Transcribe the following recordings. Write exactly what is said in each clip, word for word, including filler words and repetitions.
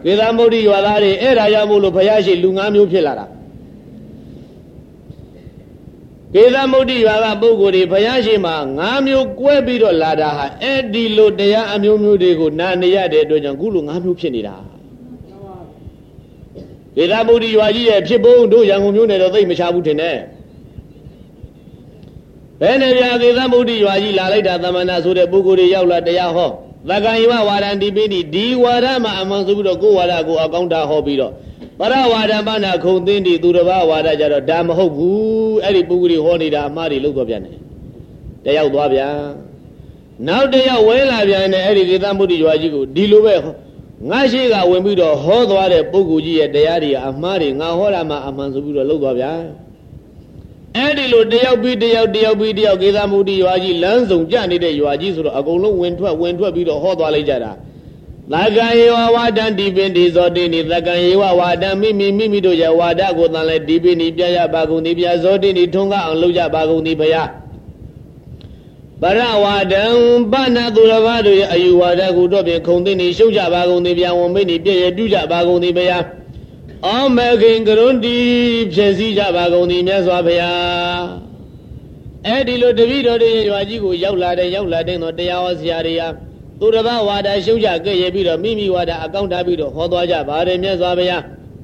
ကေသမုဒ္ဒိရွာသားတွေအဲ့ဒါကြောင့်မို့လို့ဘုရားရှိလူငါးမျိုးဖြစ်လာတာကေသမုဒ္ဒိရွာကပုဂ္ဂိုလ်တွေဘုရားရှိမှာငါးမျိုးကွဲပြီးတော့လာတာဟာအဲ့ဒီလိုတရားအမျိုးမျိုးတွေကိုနာနေရတဲ့အတွက်ကြောင့်ခုလိုငါးမျိုးဖြစ်နေတာကေသမုဒ္ဒိရွာကြီးရဲ့ဖြစ်ပုံတို့ရန်ကုန်မြို့နယ်တော့သိမချဘူးထင်တယ်ဘယ်နဲ့ပြကေသမုဒ္ဒိရွာကြီးလာလိုက်တာသမဏဆိုတဲ့ပုဂ္ဂိုလ်တွေရောက်လာတရားဟောသက္ကံယဝဝါဒံဒီပိတိဒီဝါဒမှာအမှန်ဆိုပြီးတော့ကိုယ်ဝါဒကိုအကောင်းတာဟောပြီးတော့ပရဝါဒမနာခုံသိတိသူတစ်ပါးဝါဒကြတော့ဒါမဟုတ်ဘူးအဲ့ဒီပုဂ္ဂိုလ်ဟောနေတာအမှားတွေလုပ်တော့ပြန်တယ်တယောက်သွားပြန်နောက်တယောက်ဝဲလာပြန်တယ်အဲ့ဒီကေသမုဒ္ဒိရွာကြီးကိုဒီလိုပဲငါရှိကဝင်ပြီးတော့ဟောသွားတဲ့ပုဂ္ဂိုလ်ကြီးရဲ့တရားတွေအမှားတွေငါဟောတာမှအမှန်ဆိုပြီးတော့လုပ်သွားပြန်အဲ့ဒီလိုတယောက်ပြီးတယောက်တယောက်ပြီးတယောက်ကေသမုဒ္ဒိရွာကြီးလမ်းဆောင်ကြနေတဲ့ရွာကြီးဆိုတော့အကုန်လုံးဝင်ထွက်ဝင်ထွက်ပြီးတော့ဟောသွားလိုက်ကြတာသက္ကံယေဝဝါဒံဒီပိတိဇောတိနိသက္ကံယေဝဝါဒံမိမိမိမိတို့ရဲ့ဝါဒကိုတန်လဲဒီပိနိပြရပါကုန်သည်ဗျာဇောတိနိထုံးကအောင်လုပ်ကြပါကုန်သည်ဗျာပရဝါဒံပဏသူရဘာတို့ရဲ့အယူဝါဒကိုတော့ပြင်ခုံသိနိရှုပ်ကြပါကုန်သည်ဗျာဝံမိနိပြည့်ရပြုကြပါကုန်သည်ဗျာအောမခင်ကရုဏတီဖြည့်စည်းကြပါကုန်သည်မြတ်စွာဘုရားအဲ့ဒီလိုတပည့်တော်တွေရွာကြီးကိုရောက်လာတဲ့ရောက်လာတဲ့တော့တရားဟောဆရာတွေဟာသူတစ်ပါးဝါဒရှုပ်ကြကြရပြီးတော့မိမိဝါဒအကောင့်ထားပြီးတော့ဟောသွားကြပါတယ်မြတ်စွာဘုရား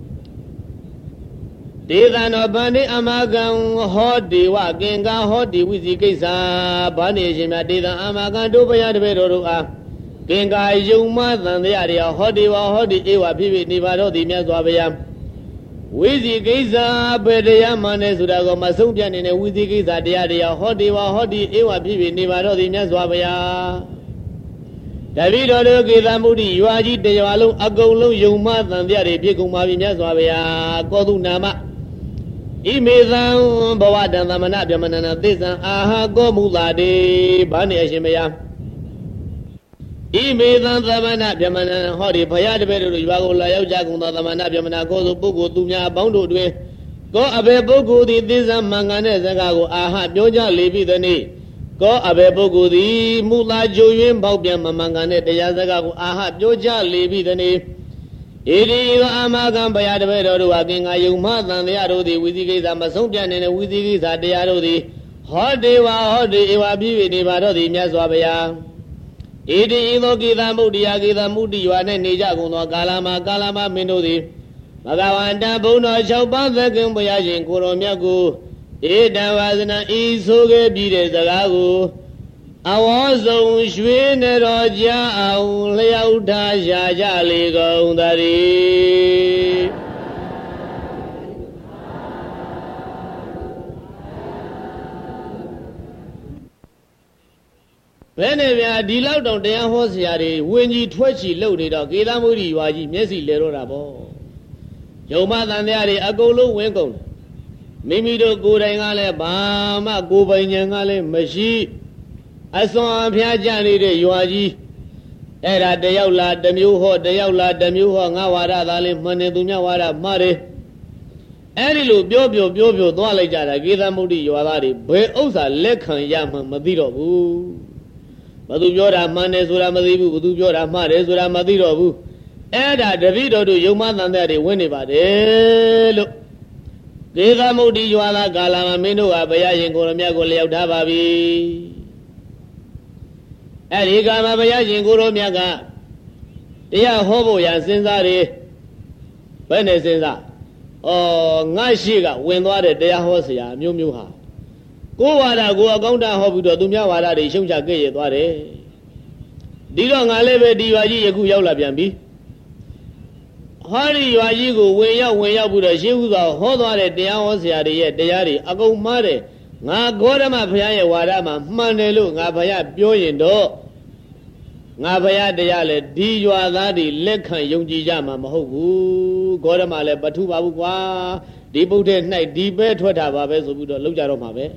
ဒေသနောဗန္တိအမကံဟောဒီဝကင်္ကာဟောဒီဝိဇိကိစ္စဘာနေရှင်မြတ်ဒေသအမကံတို့ဘုရားတပည့်တော်တို့အားကင်္ကာယုံမသံတရားတွေဟောဒီဝဟောဒီဧဝဖြစ်ဖြစ်နေပါတော့သည်မြတ်စွာဘုရားဝိဇိကိစ္စဘေတရားမှန်တယ်ဆိုတာကိုမဆုံးပြနေတဲ့ဝိဇိကိစ္စတရားတရားဟောဒီဝဟောဒီဧဝဖြစ်ဖြစ်နေပါတော့သည်မြတ်စွာဘုရားတပည့်တော်တို့ကေသမုဒ္ဒိရွာကြီးတရွာလုံးအကုန်လုံးယုံမသံတရားတွေဖြစ်ကုန်ပါပြီမြတ်စွာဘုရားကောသုနာမဣမေသံဘဝတံသမဏဗြဟ္မဏနာသေဇံအာဟာကောမူလာတေဘာနေအရှင်ဘုရားဣမေသံသမဏဗြဟ္မဏဟောဒီဘုရားတပည့်တို့ရွာကိုလာရောက်ကြကုန်သောသမဏဗြဟ္မဏကိုဆိုပုဂ္ဂိုလ်သူများအပေါင်းတို့တွင်ကောအဘေပုဂ္ဂိုလ်သည်သေဇံမင်္ဂန်တဲ့စကားကိုအာဟပြောကြလေပြီသည်နေ့ကောအဘေပုဂ္ဂိုလ်သည်မူလာကြို၍ပေါက်ပြန်မမင်္ဂန်တဲ့တရားစကားကိုအာဟပြောကြလေပြီသည်နေ့ဣတိယောအာမကံဘုရားတပည့်တော်တို့ဟာကင်္ဂါယုံမသံတရားတို့သည်ဝိသိကိစ္စမဆုံးပြနေတဲ့ဝိသိကိစ္စတရားတို့သည်ဟောဒေဝဟောဒီဧဝပြည့်ပြည့်နေပါတော့သည်မြတ်စွာဘုရားဣတိဤသောကေသမုဒ္ဒိယကေသမုဒ္ဒိရွာ၌နေကြကုန်သောကာလမှာကာလမှာမင်းတို့သည်ဘဂဝန္တဘုံတော်၆ပါးသခင်ဘုရားရှင်ကိုရောမြတ်ကိုဧတံဝါစနာဤဆိုခဲ့ပြီးတဲ့စကားကိုအဝေါဆုံးရွှေနတော်ကြအောင်လျောက်ထားရှာကြလေကုန်သတည်းဘယ်နဲ့ဗျာဒီလောက်တောင်တရားဟောဆရာတွေဝင်းကြီးထွက်ချီလှုပ်နေတော့ကေသမုဒ္ဒိရွာကြီးမျက်စိလဲတော့တာပေါ့ယုံမသံတရားတွေအကုန်လုံးဝင်းကုန်မိမိတို့ကိုယ်တိုင်ကလည်းဘာမှကိုယ်ပိုင်ဉာဏ်ကလည်းမရှိအစွမ်းအဖျားကြနေတဲ့ရွာကြီးအဲ့ဒါတယောက်လားတစ်မျိုးဟောတယောက်လားတစ်မျိုးဟောငါဝါဒသာလေးမှန်တယ်သူများဝါဒမှားတယ်အဲ့ဒီလိုပြောပြောပြောပြောသွားလိုက်ကြတာကေသမုဒ္ဒိရွာသားတွေဘယ်ဥစ္စာလက်ခံရမှမသိတော့ဘူးဘသူပြောတာမှန်တယ်ဆိုတာမသိဘူးဘသူပြောတာမှားတယ်ဆိုတာမသိတော့ဘူးအဲ့ဒါတပည့်တော်တို့ယုံမသံတဲ့တွေဝင်နေပါတယ်လို့ကေသမုဒ္ဒိရွာသားကာလမှာမင်းတို့ဟာဘုရားရှင်ကိုရမြတ်ကိုလျောက်ထားပါပြီအဲ့ဒီကာမဘုရားရှင်ကိုရောမြတ်ကတရားဟောဖို့ရစဉ်းစားတယ်ဘယ်နဲ့စဉ်းစားဩငါရှိကဝင်သွားတဲ့တရားဟောဆရာမျိုးမျိုးဟာကိုယ်ဝါဒကိုအကောင့်တဟောပြီးတော့သူများဝါဒတွေရှုံချကြရသွားတယ်ဒီတော့ငါလည်းပဲဒီရွာကြီးယခုရောက်လာပြန်ပြီဟောဒီရွာကြီးကိုဝင်ရောက်ဝင်ရောက်ပြီးတော့ရှင်းဥစွာဟောသွားတဲ့တရားဟောဆရာတွေရဲ့တရားတွေအကုန်မှားတယ်ငါဂေါရမဘုရားရဲ့ဝါဒမှာမှန်တယ်လို့ငါဘုရားပြောရင်တော့ငါဘုရားတရားလဲဒီရွာသားတွေလက်ခံယုံကြည်ကြမှာမဟုတ်ဘူးဂေါရမလည်းပထုပါဘူးကွာဒီပုဒ်တဲ့၌ဒီပဲထွက်တာပါပဲဆိုပြီးတော့လောက်ကြတော့မှာပဲ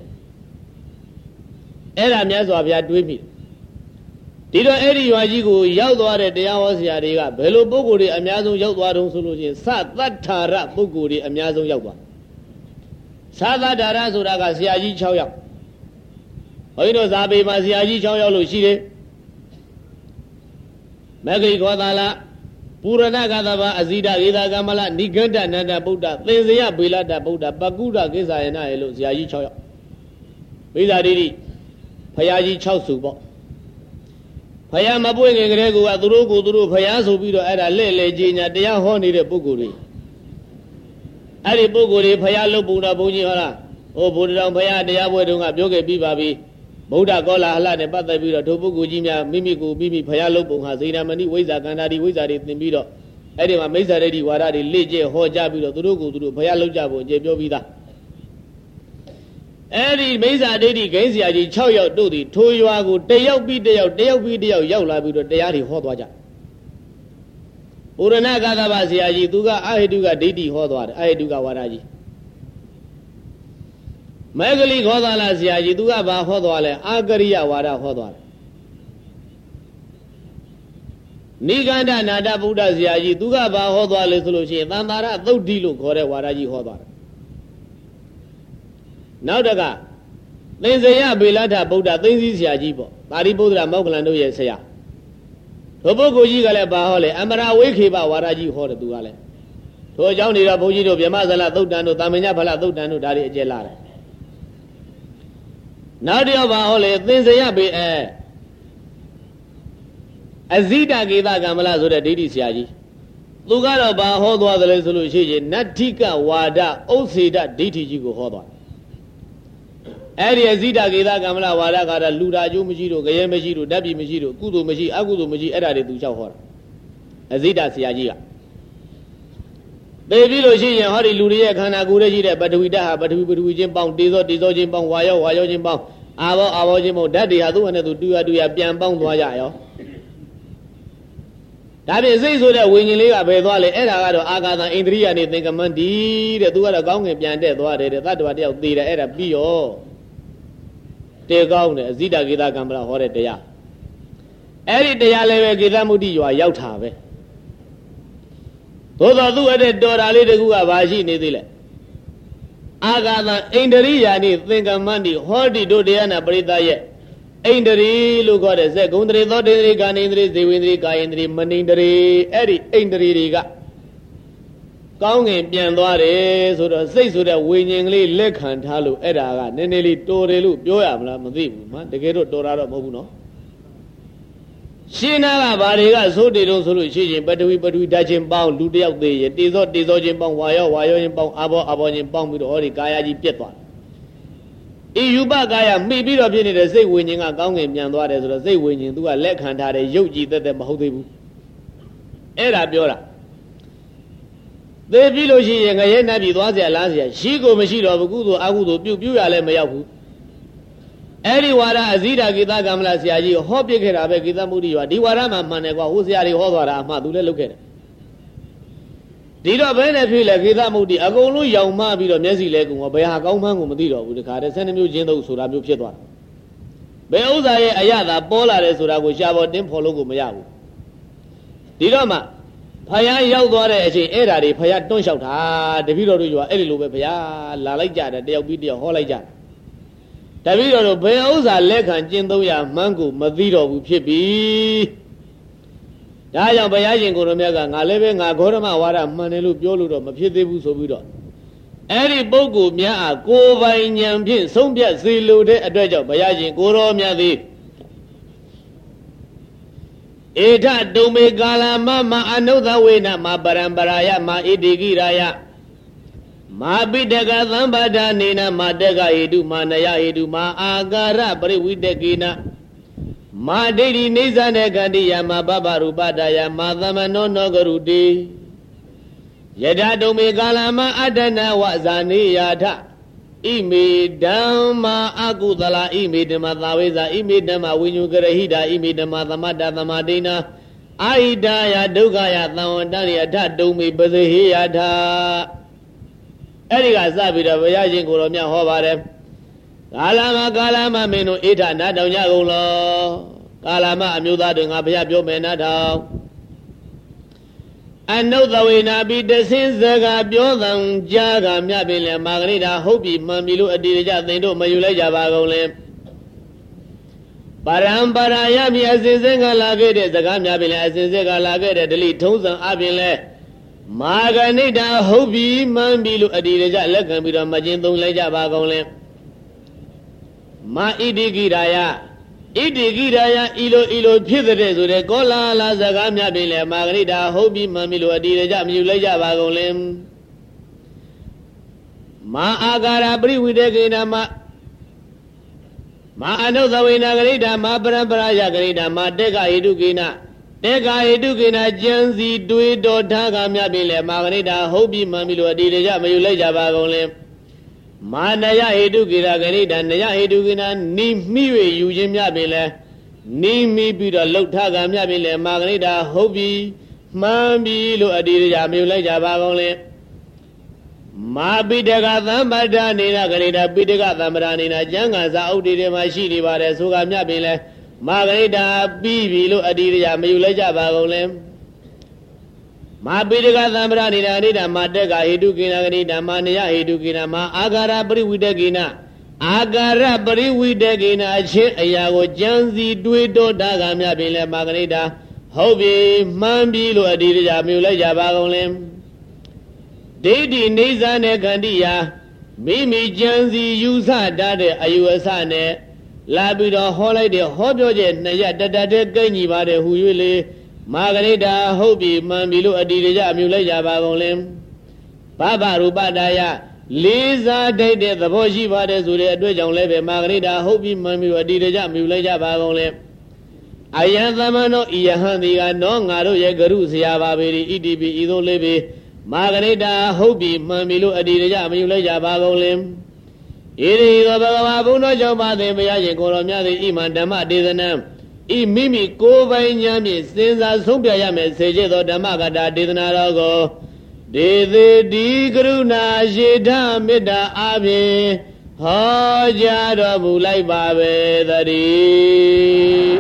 အဲ့ဒါမြတ်စွာဘုရားတွေးမိဒီတော့အဲ့ဒီရွာကြီးကိုရောက်သွားတဲ့တရားဟောဆရာတွေကဘယ်လိုပုဂ္ဂိုလ်တွေအများဆုံးရောက်သွားတုံးဆိုလို့ချင်းသတ္တထာရပုဂ္ဂိုလ်တွေအများဆုံးရောက်သွားသာသတ္တရဆိုတာကဆရာကြီး၆ယောက်ဘုန်းကြီးတို့ဇာပေမှာဆရာကြီး၆ယောက်လို့ရှိတယ်မဂ္ဂိခောသာလ Purana Gadava Azida Gida Gamala Niganda Nanda Buddha Thezia Bilada Buddha Baguda Gizayana Elo Ziaji Choyo Bizaridi Payaji Chow Subo Payama Boy Grego Aduru Guru Payasu Bido Ada Lele Gina Dea Honi de Buguri Adi Buguri Payalo Buddha Bujihara O Buddha Paya Dea Wedunga Bioge Bibabi Buddha Gola Hala de Bata Bido Tobugu Jimia Mimiku Bibi Payalo Bunga Zina Mani Wiza Gandadi Wizard in Bido Edima Mesa Redi Waradi Leje Hoja Bido Turugu Turu Payalo Jabo Jebio Vida Edi Mesa Dedi Gaziaji Choyo Dudi Toyago Deo Bideo Deo Video Yola Bido Deari Hotwaja Urana Gadabasiaji Duga Ahiduga Didi Hotwad Ahiduga Waraji Magali Godala Siaji Duga Ba Hotwale Agaria Wada Hotwale Niganda Nada Buddha Siaji Duga Ba Hotwale Solution Tandara Dodilu Kore Waraji Hotwale Now daga Lenzaya Bilata Buddha Thinzi Siajibo Bari Buddha Moglando Yesaya Tobogoji Gale Bahole Amara Wikiba Waraji Hore Duale To Johnny Rabujido Yamazala Dodano Tamina Pala Dodano Dari Gelare Nadia Bahole Thinzaya Be Azida Gida Gamala Zuda Didi Siaji Lugara Bahodwa the resolution Natika Wada Osida Diti Jigo Hodwa Adi Azida Gida Gamala Wada Gada Luda Jumajiro, Gayamajiro, Dabi Majiro, Kudu Maji, Agudu Maji, Eda de Duchahor Azida Siagia They will see a hurry Luria Kana Gurajida, but we die, but we would jim bound, Dizo, Dizo Jim Bong, Wayo, Wayo Jim Bong, Avo, Avo Jimo, Daddy, Adu, and to do a do a pian bound Wayo. That is so that when you leave a Bedwale, Eda, Agata, Indria, and think a man did a do a gong and pian dead, what it is that what they'll did a bio. Take out Zida Gida Gamla Hore Dea. Every day I live Gidamudi, you are out have it. Those are two at the door, I let go of Aji Nidile. Agata, Indria, and think of money, Hordi do Diana Brida yet. Indri, look at it, Gundri, Dodri, Ganindri, Divindri, Gaindri, Manindri, Eri, Indri Riga. Gong in Piandoare, so the say so that winningly lick and halu, Eda, Neneli, Torelu, Joamla, Madim, the Ghetto Dorado Mobuno. Shina Bariga, so they don't solution, but we but we touch him bound, do the out there, Dizo, Dizo Jim Bong, Wayo, Wayo Jim Bong, Abo, Abo Jim Bong with all the Gayaji Pietwa. Iuba Gaya, maybe of the say winning a gong in Piandoare, so the say winning to a leg hand had a yogi that the Mahodebu. Eda Biora. The Viloji and Gayana Bidwazia last year, she go machine of Gudu, Agudu, Bubu, Alemayahu. Eriwara, Azida Gita Gamla Siaji, Hopi Kerabe Gita Mudia, Diwarama Maneva, who's the Arihodara, Madule look at it. Did a benefit like Gita Mudi, Agolu Yama Bido Messi Legum, or Behagoman Mudido, with the car, send him Jendo Surabu Chetwa. Beoza Ayada, Bola Resura, which I would then follow Gumayahu. Didoma. Paya Yaldore, Edari, Paya don't shout, ah, the video you are Elilu Paya, La Laja, they'll be the Holaja. The video Beoza Leg and Jindoya, Mango, Mavido, Pipi. Daya Bayajin Goromega, Naleving, Agorama, Wara, Manelu, Yolo, Mapibu Sobido. Eri Bogu, Mia, Go by Yampin, Sombia, Zilu, a dredger, Bayajin, Goromia, the Eta Dome Gala Mama, I know the way na Ma Barambaraya, Ma Idigiraya. Ma Bidega Zambada Nina, Ma Dega Edu, Manaya Edu, Ma Agara, Bari Widegina. Ma Dedi Nizanegadi, Ma Baba Rubadaya, Ma Zamano Nogarudi. Yeda Dome Gala Ma Adana Wazani Yada. Imi dama agudala imi dama zaweza imi dama winyugarahida imi dama zamada zamadina aida ya duga ya tawandani ya da dumi bazihi ya da Eriga zabida bayajin kuromya hobare Kalama kalama menu ita nadaw nyagulo Kalama amyuda dunga baya byome nadaw I know the way na be the sins that Biodan Jaga Mabile Margarita Hopi Mamilu Adija they don't Mayula Javago ပါရံပါရယမြအစဉ်စဉ်ကလာခဲ့တဲ့စကားများပင်လည်းအစဉ်စဉ်ကလာခဲ့တဲ့ဒလိထုံးစံအပြင်လည်းမာဂဏိတာဟုတ်ပြီမှန်ပြီလို့အဒီရကြလက်ခံပြီးတော့မကျင်သုံးလိုက်ကြပါကုန်လဲမာဣတိကိရာယဣတိကိရာယဤလိုဤလိုဖြစ်တဲ့ဆိုတဲ့ကောလာလာစကားများပင်လည်းမာဂဏိတာဟုတ်ပြီမှန်ပြီလို့အဒီရကြမယူလိုက်ကြပါကုန်လဲမာအာဂါရပရိဝိတေကေနမမာအနုသဝေနဂရိတာမာပရံပရာယဂရိတာမာတေကဟိတုကေနတေကဟိတုကေနကျန်စီတွေးတော်ထားကမြပင်လေမာဂရိတာဟုတ်ပြီမှန်ပြီလို့အဒီတကြမယူလိုက်ကြပါကုန်လေမာနယဟိတုကေနဂရိတာနယဟိတုကေနနိမိ၍ယူခြင်းမြပင်လေနိမိပြီးတော့လှုပ်ထားကမြပင်လေမာဂရိတာဟုတ်ပြီမှန်ပြီလို့အဒီတကြမယူလိုက်ကြပါကုန်လေမာပိတကသံပတ္တနေနာဂရိတာပိတကသံပတ္တနေနာကျမ်းဂန်စာအုပ်တွေမှာရှိနေပါတယ်ဆိုကမြတ်ပင်လဲမာဂရိတာပြီးပြီလို့အတိရမယူလိုက်ကြပါကုန်လဲမာပိတကသံပတ္တနေနာအနိဒာမာတက်ကဟိတုကိနာဂရိတာမာနယဟိတုကိနာမာအာဂါရပရိဝိတကိနာအာဂါရပရိဝိတကိနာအချင်းအရာကိုကြံစီတွေးတောတာကမြတ်ပင်လဲမာဂရိတာဟုတ်ပြီမှန်ပြီလို့အတိရမယူလိုက်ကြပါကုန်လဲဒိဋ္ဌိနေဇာနဲ့ခန္တိယာမိမိကြံစီယူဆတတ်တဲ့အယူအဆနဲ့လာပြီးတော့ဟောလိုက်တဲ့ဟောပြောချက်နှစ်ရတတတဲ့ကိန်းကြီးပါတယ်ဟူ၍လေမာဂရိတာဟုတ်ပြီမှန်ပြီလို့အတိရကြအမြူလိုက်ကြပါကုန်လဲဘဘရူပတာယလေးစားတတ်တဲ့သဘောရှိပါတယ်ဆိုတဲ့အတွေ့အကြုံလည်းပဲမာဂရိတာဟုတ်ပြီမှန်ပြီလို့အတိရကြအမြူလိုက်ကြပါကုန်လဲအယံသမနောဤယဟန်ဒီကနောငါတို့ရဲ့ဂရုဆရာပါပေ၏ဣတိပိဤသို့လေးပေမာဂရိတာဟုတ်ပြီမှန်ပြီလို့အတိရကြမယူလိုက်ကြပါကုန်လင်ဣရိသောဘဂဝါဘုန်းတော်ကြောင့်ပါသည်ဘုရားရှင်ကိုတော်မြတ်သည်ဣမံဓမ္မဒေသနံဤမိမိကိုယ်ပိုင်ဉာဏ်ဖြင့်စဉ်းစားဆုံးဖြတ်ရမယ်စေချက်သောဓမ္မကတာဒေသနာတော်ကိုဒေသေတိကရုဏာရှိထမေတ္တာအပြင်ဟောကြားတော်မူလိုက်ပါပဲသတည်း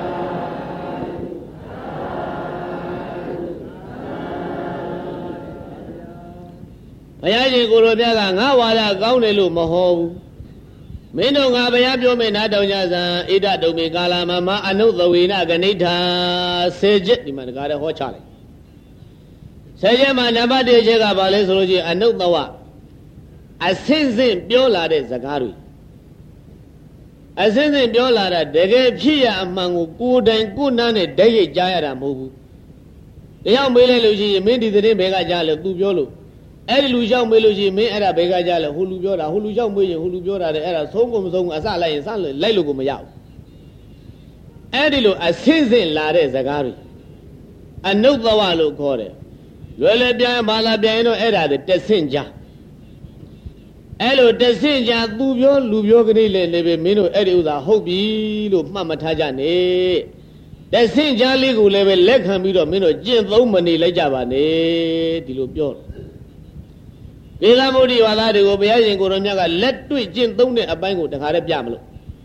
ဘုရားရှင်ကိုရောမြတ်ကငါဝါဒကောင်းတယ်လို့မဟောဘူးမင်းတို့ငါဘုရားပြောမယ်နားတောင်ကြစံဣဒတုံမေကာလမမအနုသဝေနဂဏိဋ္ဌာစေချက်ဒီမှာတကားလည်းဟောချလိုက်စေချက်မှာနံပါတ်တစ်ချက်ကဘာလဲဆိုလို့ရှိရင်အနုသဝအစင်းစင်းပြောလာတဲ့စကားတွေအစင်းစင်းပြောလာတာတကယ်ဖြစ်ရအမှန်ကိုကိုယ်တိုင်ကိုယ်နာနဲ့တည့်ရိပ်ကြားရတာမဟုတ်ဘူးတရားမေးလိုက်လို့ရှိရင်မင်းဒီသတင်းဘယ်ကကြားလဲသူပြောလို့အဲ့ဒီလူလျှောက်မေးလို့ရှိရင်မင်းအဲ့ဒါဘယ်ကကြလဲဟိုလူပြောတာဟိုလူလျှောက်မေးရင်ဟိုလူပြောတာတဲ့အဲ့ဒါဆုံးကုန်မဆုံးအစလိုက်ရင်စလိုက်လို့ကိုမရဘူးအဲ့ဒီလိုအစင်းစင်းလာတဲ့ဇကားတွေအနုသဝလို့ခေါ်တယ်လွယ်လွယ်ပြန်ဘာလာပြန်ရင်တော့အဲ့ဒါတတဆင့်ကြအဲ့လိုတဆင့်ကြသူပြောလူပြောကလေးလေလေပဲမင်းတို့အဲ့ဒီဥစ္စာဟုတ်ပြီလို့မှတ်မထားကြနဲ့တဆင့်ကြလေးကိုလည်းပဲလက်ခံပြီးတော့မင်းတို့ကျင့်သုံးမနေလိုက်ကြပါနဲ့ဒီလိုပြောဒေသမုဒ္ဒိဝါဒတွေကိုဘုရားရှင်ကိုရောမြတ်ကလက်တွေ့ကျင့်သုံးတဲ့အပိုင်းကိုတခါတည်းပြမလို့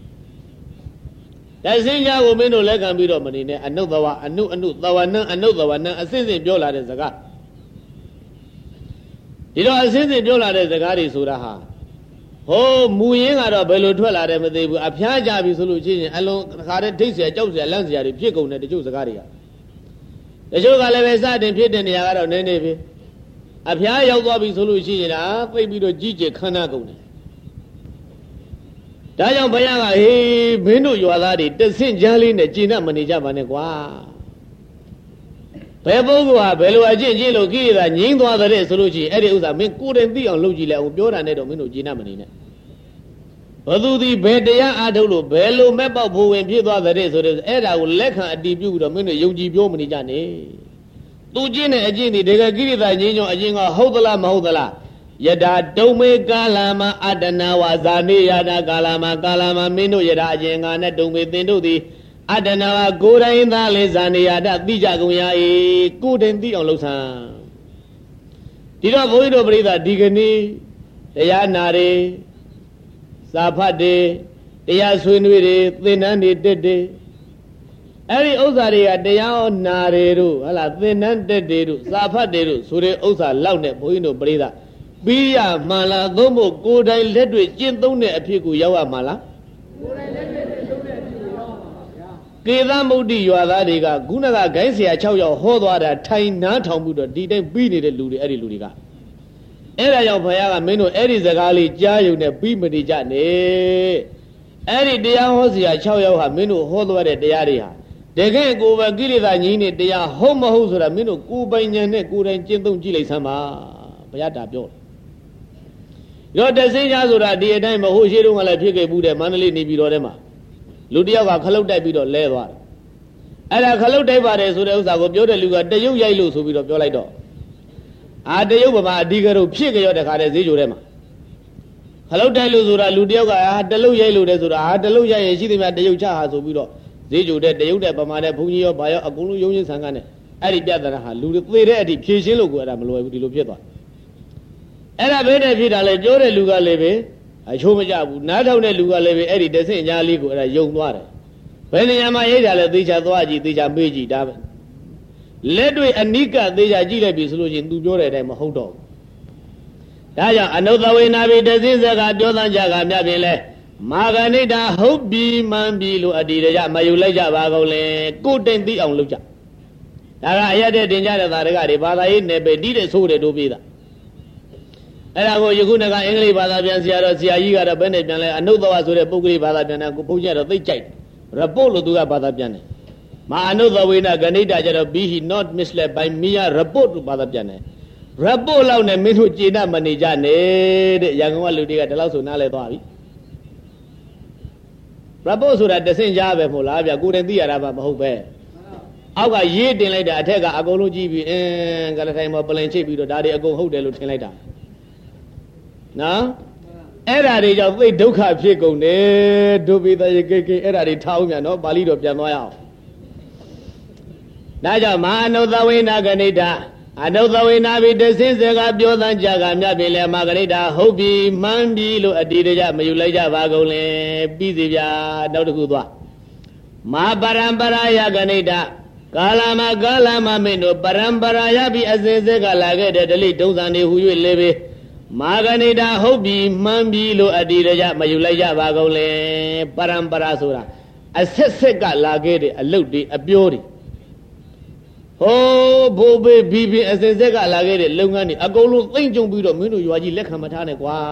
တဆင်းကြကိုမင်းတို့လက်ခံပြီးတော့မနေနဲ့အနုသဝအနုအနုသဝနံအနုသဝနံအစစ်စစ်ပြောလာတဲ့စကားဒီတော့အစစ်စစ်ပြောလာတဲ့စကားတွေဆိုတာဟာဟိုမူရင်းကတော့ဘယ်လိုထွက်လာတယ်မသိဘူးအဖျားကြပြီဆိုလို့ချင်းချင်းအလုံးတခါတည်းထိတ်เสียကြောက်เสียလန့်เสียတွေဖြစ်ကုန်တယ်တချို့စကားတွေကတချို့ကလည်းပဲစတင်ဖြစ်တဲ့နေရာကတော့နည်းနည်းပဲအဖျားရောက်သွားပြီဆိုလို့ရှိရင်ဒါသိပြီးတော့ကြီးကျယ်ခမ်းနားကုန်တယ်ဒါကြောင့်ဘုရားကဟေးမင်းတို့ရွာသားတွေတဆင့်ချမ်းလေးနဲ့ကျင့်တတ်မနေကြပါနဲ့ကွာဘယ်ပုဂ္ဂိုလ်ဟာဘယ်လိုအကျင့်ကျင့်လို့ကိရိတာငြိမ်းသွားတဲ့ဆိုလို့ရှိရင်အဲ့ဒီဥစ္စာမင်းကိုယ်တိုင်သိအောင်လုပ်ကြည့်လိုက်အောင်ပြောတာနဲ့တော့မင်းတို့ကျင့်တတ်မနေနဲ့ဘသူသည်ဘယ်တရားအားထုတ်လို့ဘယ်လိုမဲ့ပေါက်ဖို့ဝင်ဖြစ်သွားတဲ့ဆိုတဲ့အဲ့ဒါကိုလက်ခံအတည်ပြုပြီးတော့မင်းတို့ယုံကြည်ပြောမနေကြနဲ့သူကျင့်တဲ့အကျင့်ဒီတကယ်ကိရိတာငြိမ်းချောအကျင့်ကဟုတ်သလားမဟုတ်သလားယတာတုံမေကာလမအတ္တနာဝဇာနေယတာကာလမကာလမမင်းတို့ယတာအကျင့်ငါနဲ့တုံမေသင်တို့သည်အတ္တနာဝကိုယ်တိုင်သားလေဇာနေယတာသိကြကုန်ရ၏ကိုယ်တိုင်သိအောင်လုပ်ဆန်းဒီတော့ဘုန်းကြီးတို့ပြိဿဒီကနေ့တရားနာတွေစာဖတ်တွေတရားဆွေးနွေးတွေသင်္นานတွေတက်တွေအဲ့ဒီဥစ္စာတွေကတရားနာတွေတို့ဟလာသင်္นานတက်တွေတို့စာဖတ်တွေတို့ဆိုတဲ့ဥစ္စာလောက်နဲ့ဘုန်းကြီးတို့ပြိဿပြီးရမှလားသို့မဟုတ်ကိုယ်တိုင်လက်တွေ့ကျင့်သုံးတဲ့အဖြစ်ကိုရောက်ရမှာလားကိုယ်တိုင်လက်တွေ့ကျင့်သုံးတဲ့အဖြစ်ကိုရောက်ရမှာကေသမုဒ္ဒိရွာသားတွေကခုနကဂိုင်းဆရာ၆ယောက်ဟောသွားတာထိုင်နားထောင်ပြီးတော့ဒီတိုင်းပြီးနေတဲ့လူတွေအဲ့ဒီလူတွေကအဲ့ဒါကြောင့်ဘုရားကမင်းတို့အဲ့ဒီစကားလေးကြားယုံနဲ့ပြီးမနေကြနဲ့အဲ့ဒီတရားဟောဆရာ၆ယောက်ဟာမင်းတို့ဟောသွားတဲ့တရားတွေဟာတကယ်ကိုယ်ပဲကိလေသာငြိမ်းတဲ့တရားဟုတ်မဟုတ်ဆိုတာမင်းတို့ကိုယ်ပိုင်ဉာဏ်နဲ့ကိုယ်တိုင်ကျင့်သုံးကြည့်လိုက်စမ်းပါဘုရားတာပြောရောတဆင်းကြဆိုတာဒီအတိုင်းမဟုတ်ရှိတော့ကလည်းဖြစ်ခဲ့ဘူးတဲ့မန္တလေးနေပြည်တော်ထဲမှာလူတယောက်ကခလုတ်တိုက်ပြီးတော့လဲသွားတယ်အဲ့ဒါခလုတ်တိုက်ပါတယ်ဆိုတဲ့ဥစ္စာကိုပြောတဲ့လူကတရုပ်ရိုက်လို့ဆိုပြီးတော့ပြောလိုက်တော့အာတရုပ်ဗမာအဓိကရုပ်ဖြစ်ကြရတဲ့ခါတဲ့ဈေးကြိုထဲမှာခလုတ်တိုက်လို့ဆိုတာလူတယောက်ကအာတလုတ်ရိုက်လို့တဲ့ဆိုတာအာတလုတ်ရိုက်ရင်ရှိသမျှတရုပ်ချဟာဆိုပြီးတော့ဈေးကြိုတဲ့တရုတ်တဲ့ဗမာတဲ့ဘုန်းကြီးရောဘာရောအကုန်လုံးယုံရင်ဆန်ကနဲ့အဲ့ဒီပြဿနာဟာလူတွေသေတဲ့အထိဖြေရှင်းလို့ကိုအဲ့ဒါမလွယ်ဘူးဒီလိုဖြစ်သွားအဲ့ဒါဘယ်နဲ့ဖြစ်တာလဲပြောတဲ့လူကလည်းပဲအချိုးမကြဘူးနားထောင်တဲ့လူကလည်းပဲအဲ့ဒီတဆင့်ကြားလေးကိုအဲ့ဒါယုံသွားတယ်ဘယ်နေရာမှာရိတ်တာလဲသေချာသွားကြည့်သေချာမေးကြည့်ဒါပဲလက်တွေ့အနိကသေချာကြည့်လိုက်ပြီဆိုလို့ရှိရင် तू ပြောတဲ့အတိုင်းမဟုတ်တော့ဘူးဒါကြောင့်အနုသဝေနာဘိတဆင်းစကားပြောသံကြကမြတ်ပြင်လဲမာဂဏိတာဟုတ်ပြီမှန်ပြီလို့အတ္တိရကြမယူလိုက်ကြပါကုန်လေကိုတိမ်သိအောင်လုပ်ကြဒါကအရတဲ့တင်ကြတဲ့သာရကတွေဘာသာရေးနယ်ပယ်တီးတဲ့ဆိုးတဲ့တို့ပြေးတာအဲ့ဒါကိုယခုနကအင်္ဂလိပ်ဘာသာပြန်ဆရာတော်ဆရာကြီးကတော့ဘယ်နဲ့ပြန်လဲအနုသဝဆိုတဲ့ပုဂ္ဂလိဘာသာပြန်တာကိုဘုန်းကြီးကတော့သိကြိုက်တယ်report လို့သူကဘာသာပြန်တယ်မာအနုသဝေနဂဏိတာကျတော့ be he not misled by mere report လို့ဘာသာပြန်တယ် report လောက်နဲ့မင်းတို့ကျေနပ်မနေကြနဲ့တဲ့ရန်ကုန်ကလူတွေကဒီလောက်ဆိုနားလဲသွားပြီreport ဆိုတာတဆင့်ကြားပဲမဟုတ်လားဗျကိုယ်တိုင်သိရတာမှမဟုတ်ပဲအောက်ကရေးတင်လိုက်တာအထက်ကအကုန်လုံးကြည့်ပြီးအင်းကလထိုင်မှာပလင်ချိတ်ပြီးတော့ဒါတွေအကုန်ဟုတ်တယ်လို့ထင်လိုက်တာနော်အဲ့ဓာတွေကြောင့်သိဒုက္ခဖြစ်ကုန်တယ်ဒုပိသရေကိကိအဲ့ဓာတွေထားအောင်မြန်နော်ပါဠိတော်ပြန်သွားရအောင်ဒါကြောင့်မဟာအနုသဝေနာဂဏိတာအနုသဝေနာဘိတဆင်းစကားပြောသံကြကမြတ်ပင်လေမဟာဂဏိတာဟုတ်ပြီမှန်ပြီလို့အတ္တိတကြမယူလိုက်ကြပါကုန်လေပြီးစီဗျာနောက်တစ်ခုသွားမဟာပရံပရာယဂဏိတာကာလမကာလမမင်းတို့ပရံပရာယပြီးအစဉ်စက်ကလာခဲ့တဲ့ဒလိဒုံစံတွေဟူ၍လေပဲမာဂဏိတာဟုတ်ပြီမှန်ပြီလို့အတ္တိရကြမယူလိုက်ကြပါကုန်လေပရံပရာဆိုတာအဆက်ဆက်ကလာခဲ့တဲ့အလုတ်တွေအပြောတွေဟိုးဘိုးဘေးဘီဘီအဆက်ဆက်ကလာခဲ့တဲ့လုပ်ငန်းတွေအကုန်လုံးသိမ့်ကြုံပြီးတော့မင်းတို့ရွာကြီးလက်ခံမထားနဲ့ကွာ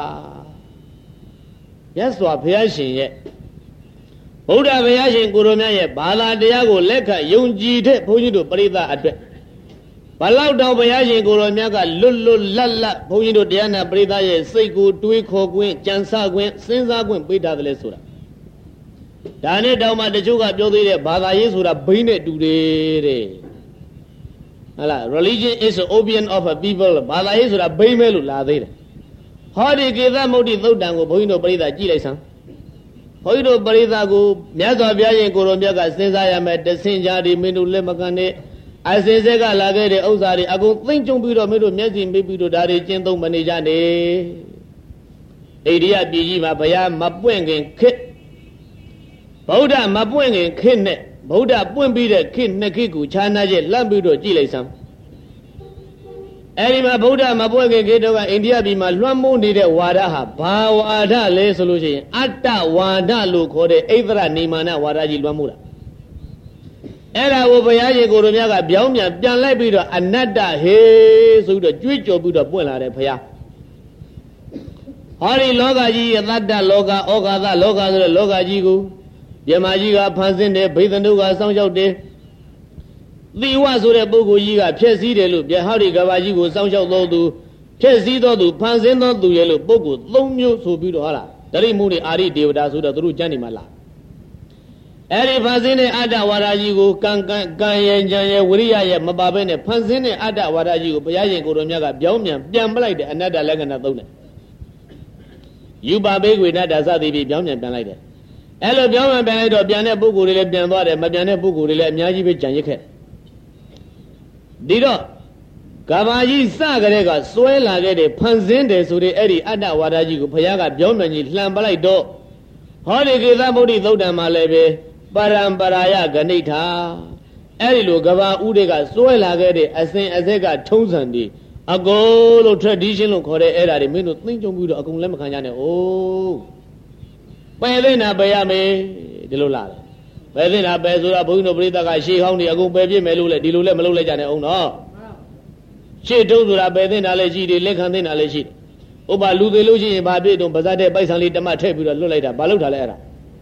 ရသော်ဘုရားရှင်ရဲ့ဗုဒ္ဓဘုရားရှင်ကိုရိုမြတ်ရဲ့ဘာသာတရားကိုလက်ခံယုံကြည်တဲ့ဘုန်းကြီးတို့ပရိသတ်အတွက်ဘလောက်တော့ဘုရားရှင်ကိုရောမြတ်ကလွတ်လွတ်လပ်လပ်ဘုန်းကြီးတို့တရားနာပရိသတ်ရဲ့စိတ်ကိုတွေးခေါ်ခွင့်ကြံစခွင့်စဉ်းစားခွင့်ပေးထားတယ်လေဆိုတာဒါနဲ့တောင်မှတချို့ကပြောသေးတယ်ဘာသာရေးဆိုတာဘိန်းနဲ့တူတယ်တဲ့ဟုတ်လား religion is the opium of a people ဘာသာရေးဆိုတာဘိန်းပဲလို့လာသေးတယ်ဟောဒီကေသမုဒ္ဒိသုတ်တံကိုဘုန်းကြီးတို့ပရိသတ်ကြည့်လိုက်စမ်းဘုန်းကြီးတို့ပရိသတ်ကိုမြတ်စွာဘုရားရှင်ကိုရောမြတ်ကစဉ်းစားရမယ်တဆင့်ကြားဒီမင်းတို့လက်မကန်နဲ့အစင်စက်ကလာခဲ့တဲ့ဥစ္စာတွေအကုန်သိမ့်ကြုံပြီးတော့မင်းတို့မျက်စိမိပြီးတော့ဒါတွေကျင့်သုံးမနေကြနဲ့အိန္ဒိယပြည်ကြီးမှာဘုရားမပွင့်ခင်ခေတ်ဗုဒ္ဓမပွင့်ခင်ခေတ်နဲ့ဗုဒ္ဓပွင့်ပြီးတဲ့ခေတ်နှစ်ခေတ်ကိုခြားနာချက်လန့်ပြီးတော့ကြည့်လိုက်စမ်းအဲဒီမှာဗုဒ္ဓမပွင့်ခင်ခေတ်တော့ကအိန္ဒိယပြည်မှာလွှမ်းမိုးနေတဲ့ဝါဒဟာဘာဝါဒလဲဆိုလို့ရှိရင်အတ္တဝါဒလို့ခေါ်တဲ့ဣသရနေမာနဝါဒကြီးလွှမ်းမိုးတာအဲ့ဒါကိုဘုရားရှင်ကိုယ်တော်မြတ်ကပြောင်းပြန်ပြန်လိုက်ပြီးတော့အနတ္တဟေဆိုပြီးတော့ကြွေးကြော်ပြီးတော့ပွင့်လာတယ်ဘုရားဟောဒီလောကကြီးရဲ့တတ္တလောကဩဃာသလောကဆိုတဲ့လောကကြီးကိုမြမကြီးကဖန်ဆင်းတယ်ဘိသနုကစောင့်ရှောက်တယ်သီဝဆိုတဲ့ပုဂ္ဂိုလ်ကြီးကဖြည့်ဆည်းတယ်လို့ပြဟောဒီကဘာကြီးကိုစောင့်ရှောက်တော်သူဖြည့်ဆည်းတော်သူဖန်ဆင်းတော်သူရဲ့လို့ပုဂ္ဂိုလ်သုံးမျိုးဆိုပြီးတော့ဟာလားတရိမှုတွေအာရိဒေဝတာဆိုတော့သူတို့ကျမ်းနေမှာလားအဲ့ဒီဖန်ဆင်းတဲ့အတ္တဝါဒကြီးကိုကံကံကံရဲ့ဉာဏ်ရဲ့ဝိရိယရဲ့မပါဘဲနဲ့ဖန်ဆင်းတဲ့အတ္တဝါဒကြီးကိုဘုရားရှင်ကိုယ်တော်မြတ်ကပြောင်းပြန်ပြန်ပလိုက်တယ်အနတ္တလက္ခဏာသုံးတယ်ယူပါဘေကွေနတ္တစသည်ဖြင့်ပြောင်းပြန်ပြန်လိုက်တယ်အဲ့လိုပြောင်းပြန်ပြန်လိုက်တော့ပြန်တဲ့ပုဂ္ဂိုလ်တွေလည်းပြန်သွားတယ်မပြန်တဲ့ပုဂ္ဂိုလ်တွေလည်းအများကြီးပဲကြံရစ်ခဲ့ဒီတော့ကဘာကြီးစကြတဲ့ကစွဲလာခဲ့တဲ့ဖန်ဆင်းတယ်ဆိုတဲ့အဲ့ဒီအတ္တဝါဒကြီးကိုဘုရားကပြောင်းပြန်ကြီးလှန်ပလိုက်တော့ဟောဒီကေသမုဒ္ဒိသုတ်တံမှာလည်းပဲပရံပရာယဂဏိထာအဲ့ဒီလိုကဘာဥတွေကစွဲလာခဲ့တဲ့အစဉ်အဆက်ကထုံးစံတွေအကုန်လို့ tradition လို့ခေါ်တဲ့အဲ့ဒါတွေမင်းတို့သိကြုံပြီးတော့အကုန်လက်မခံကြနဲ့။အိုးပယ်သိနာပယ်ရမယ်ဒီလိုလာတယ်ဘယ်သိနာပဲဆိုတာဘုန်းကြီးတို့ပြိဿကရှေးဟောင်းနေအကုန်ပဲပြစ်မယ်လို့လေဒီလိုလဲမလုပ်လိုက်ကြနဲ့အောင်တော့ရှေးတုံးဆိုတာပဲသိနာလည်းရှိတယ်လက်ခံသိနာလည်းရှိတယ်ဥပလူသေးလို့ရှိရင်ဘာပြည့်တုံးပါဇက်တဲ့ပိုက်ဆံလေးတမတ်ထည့်ပြီးတော့လွတ်လိုက်တာဘာလုပ်တာလဲအဲ့ဒါ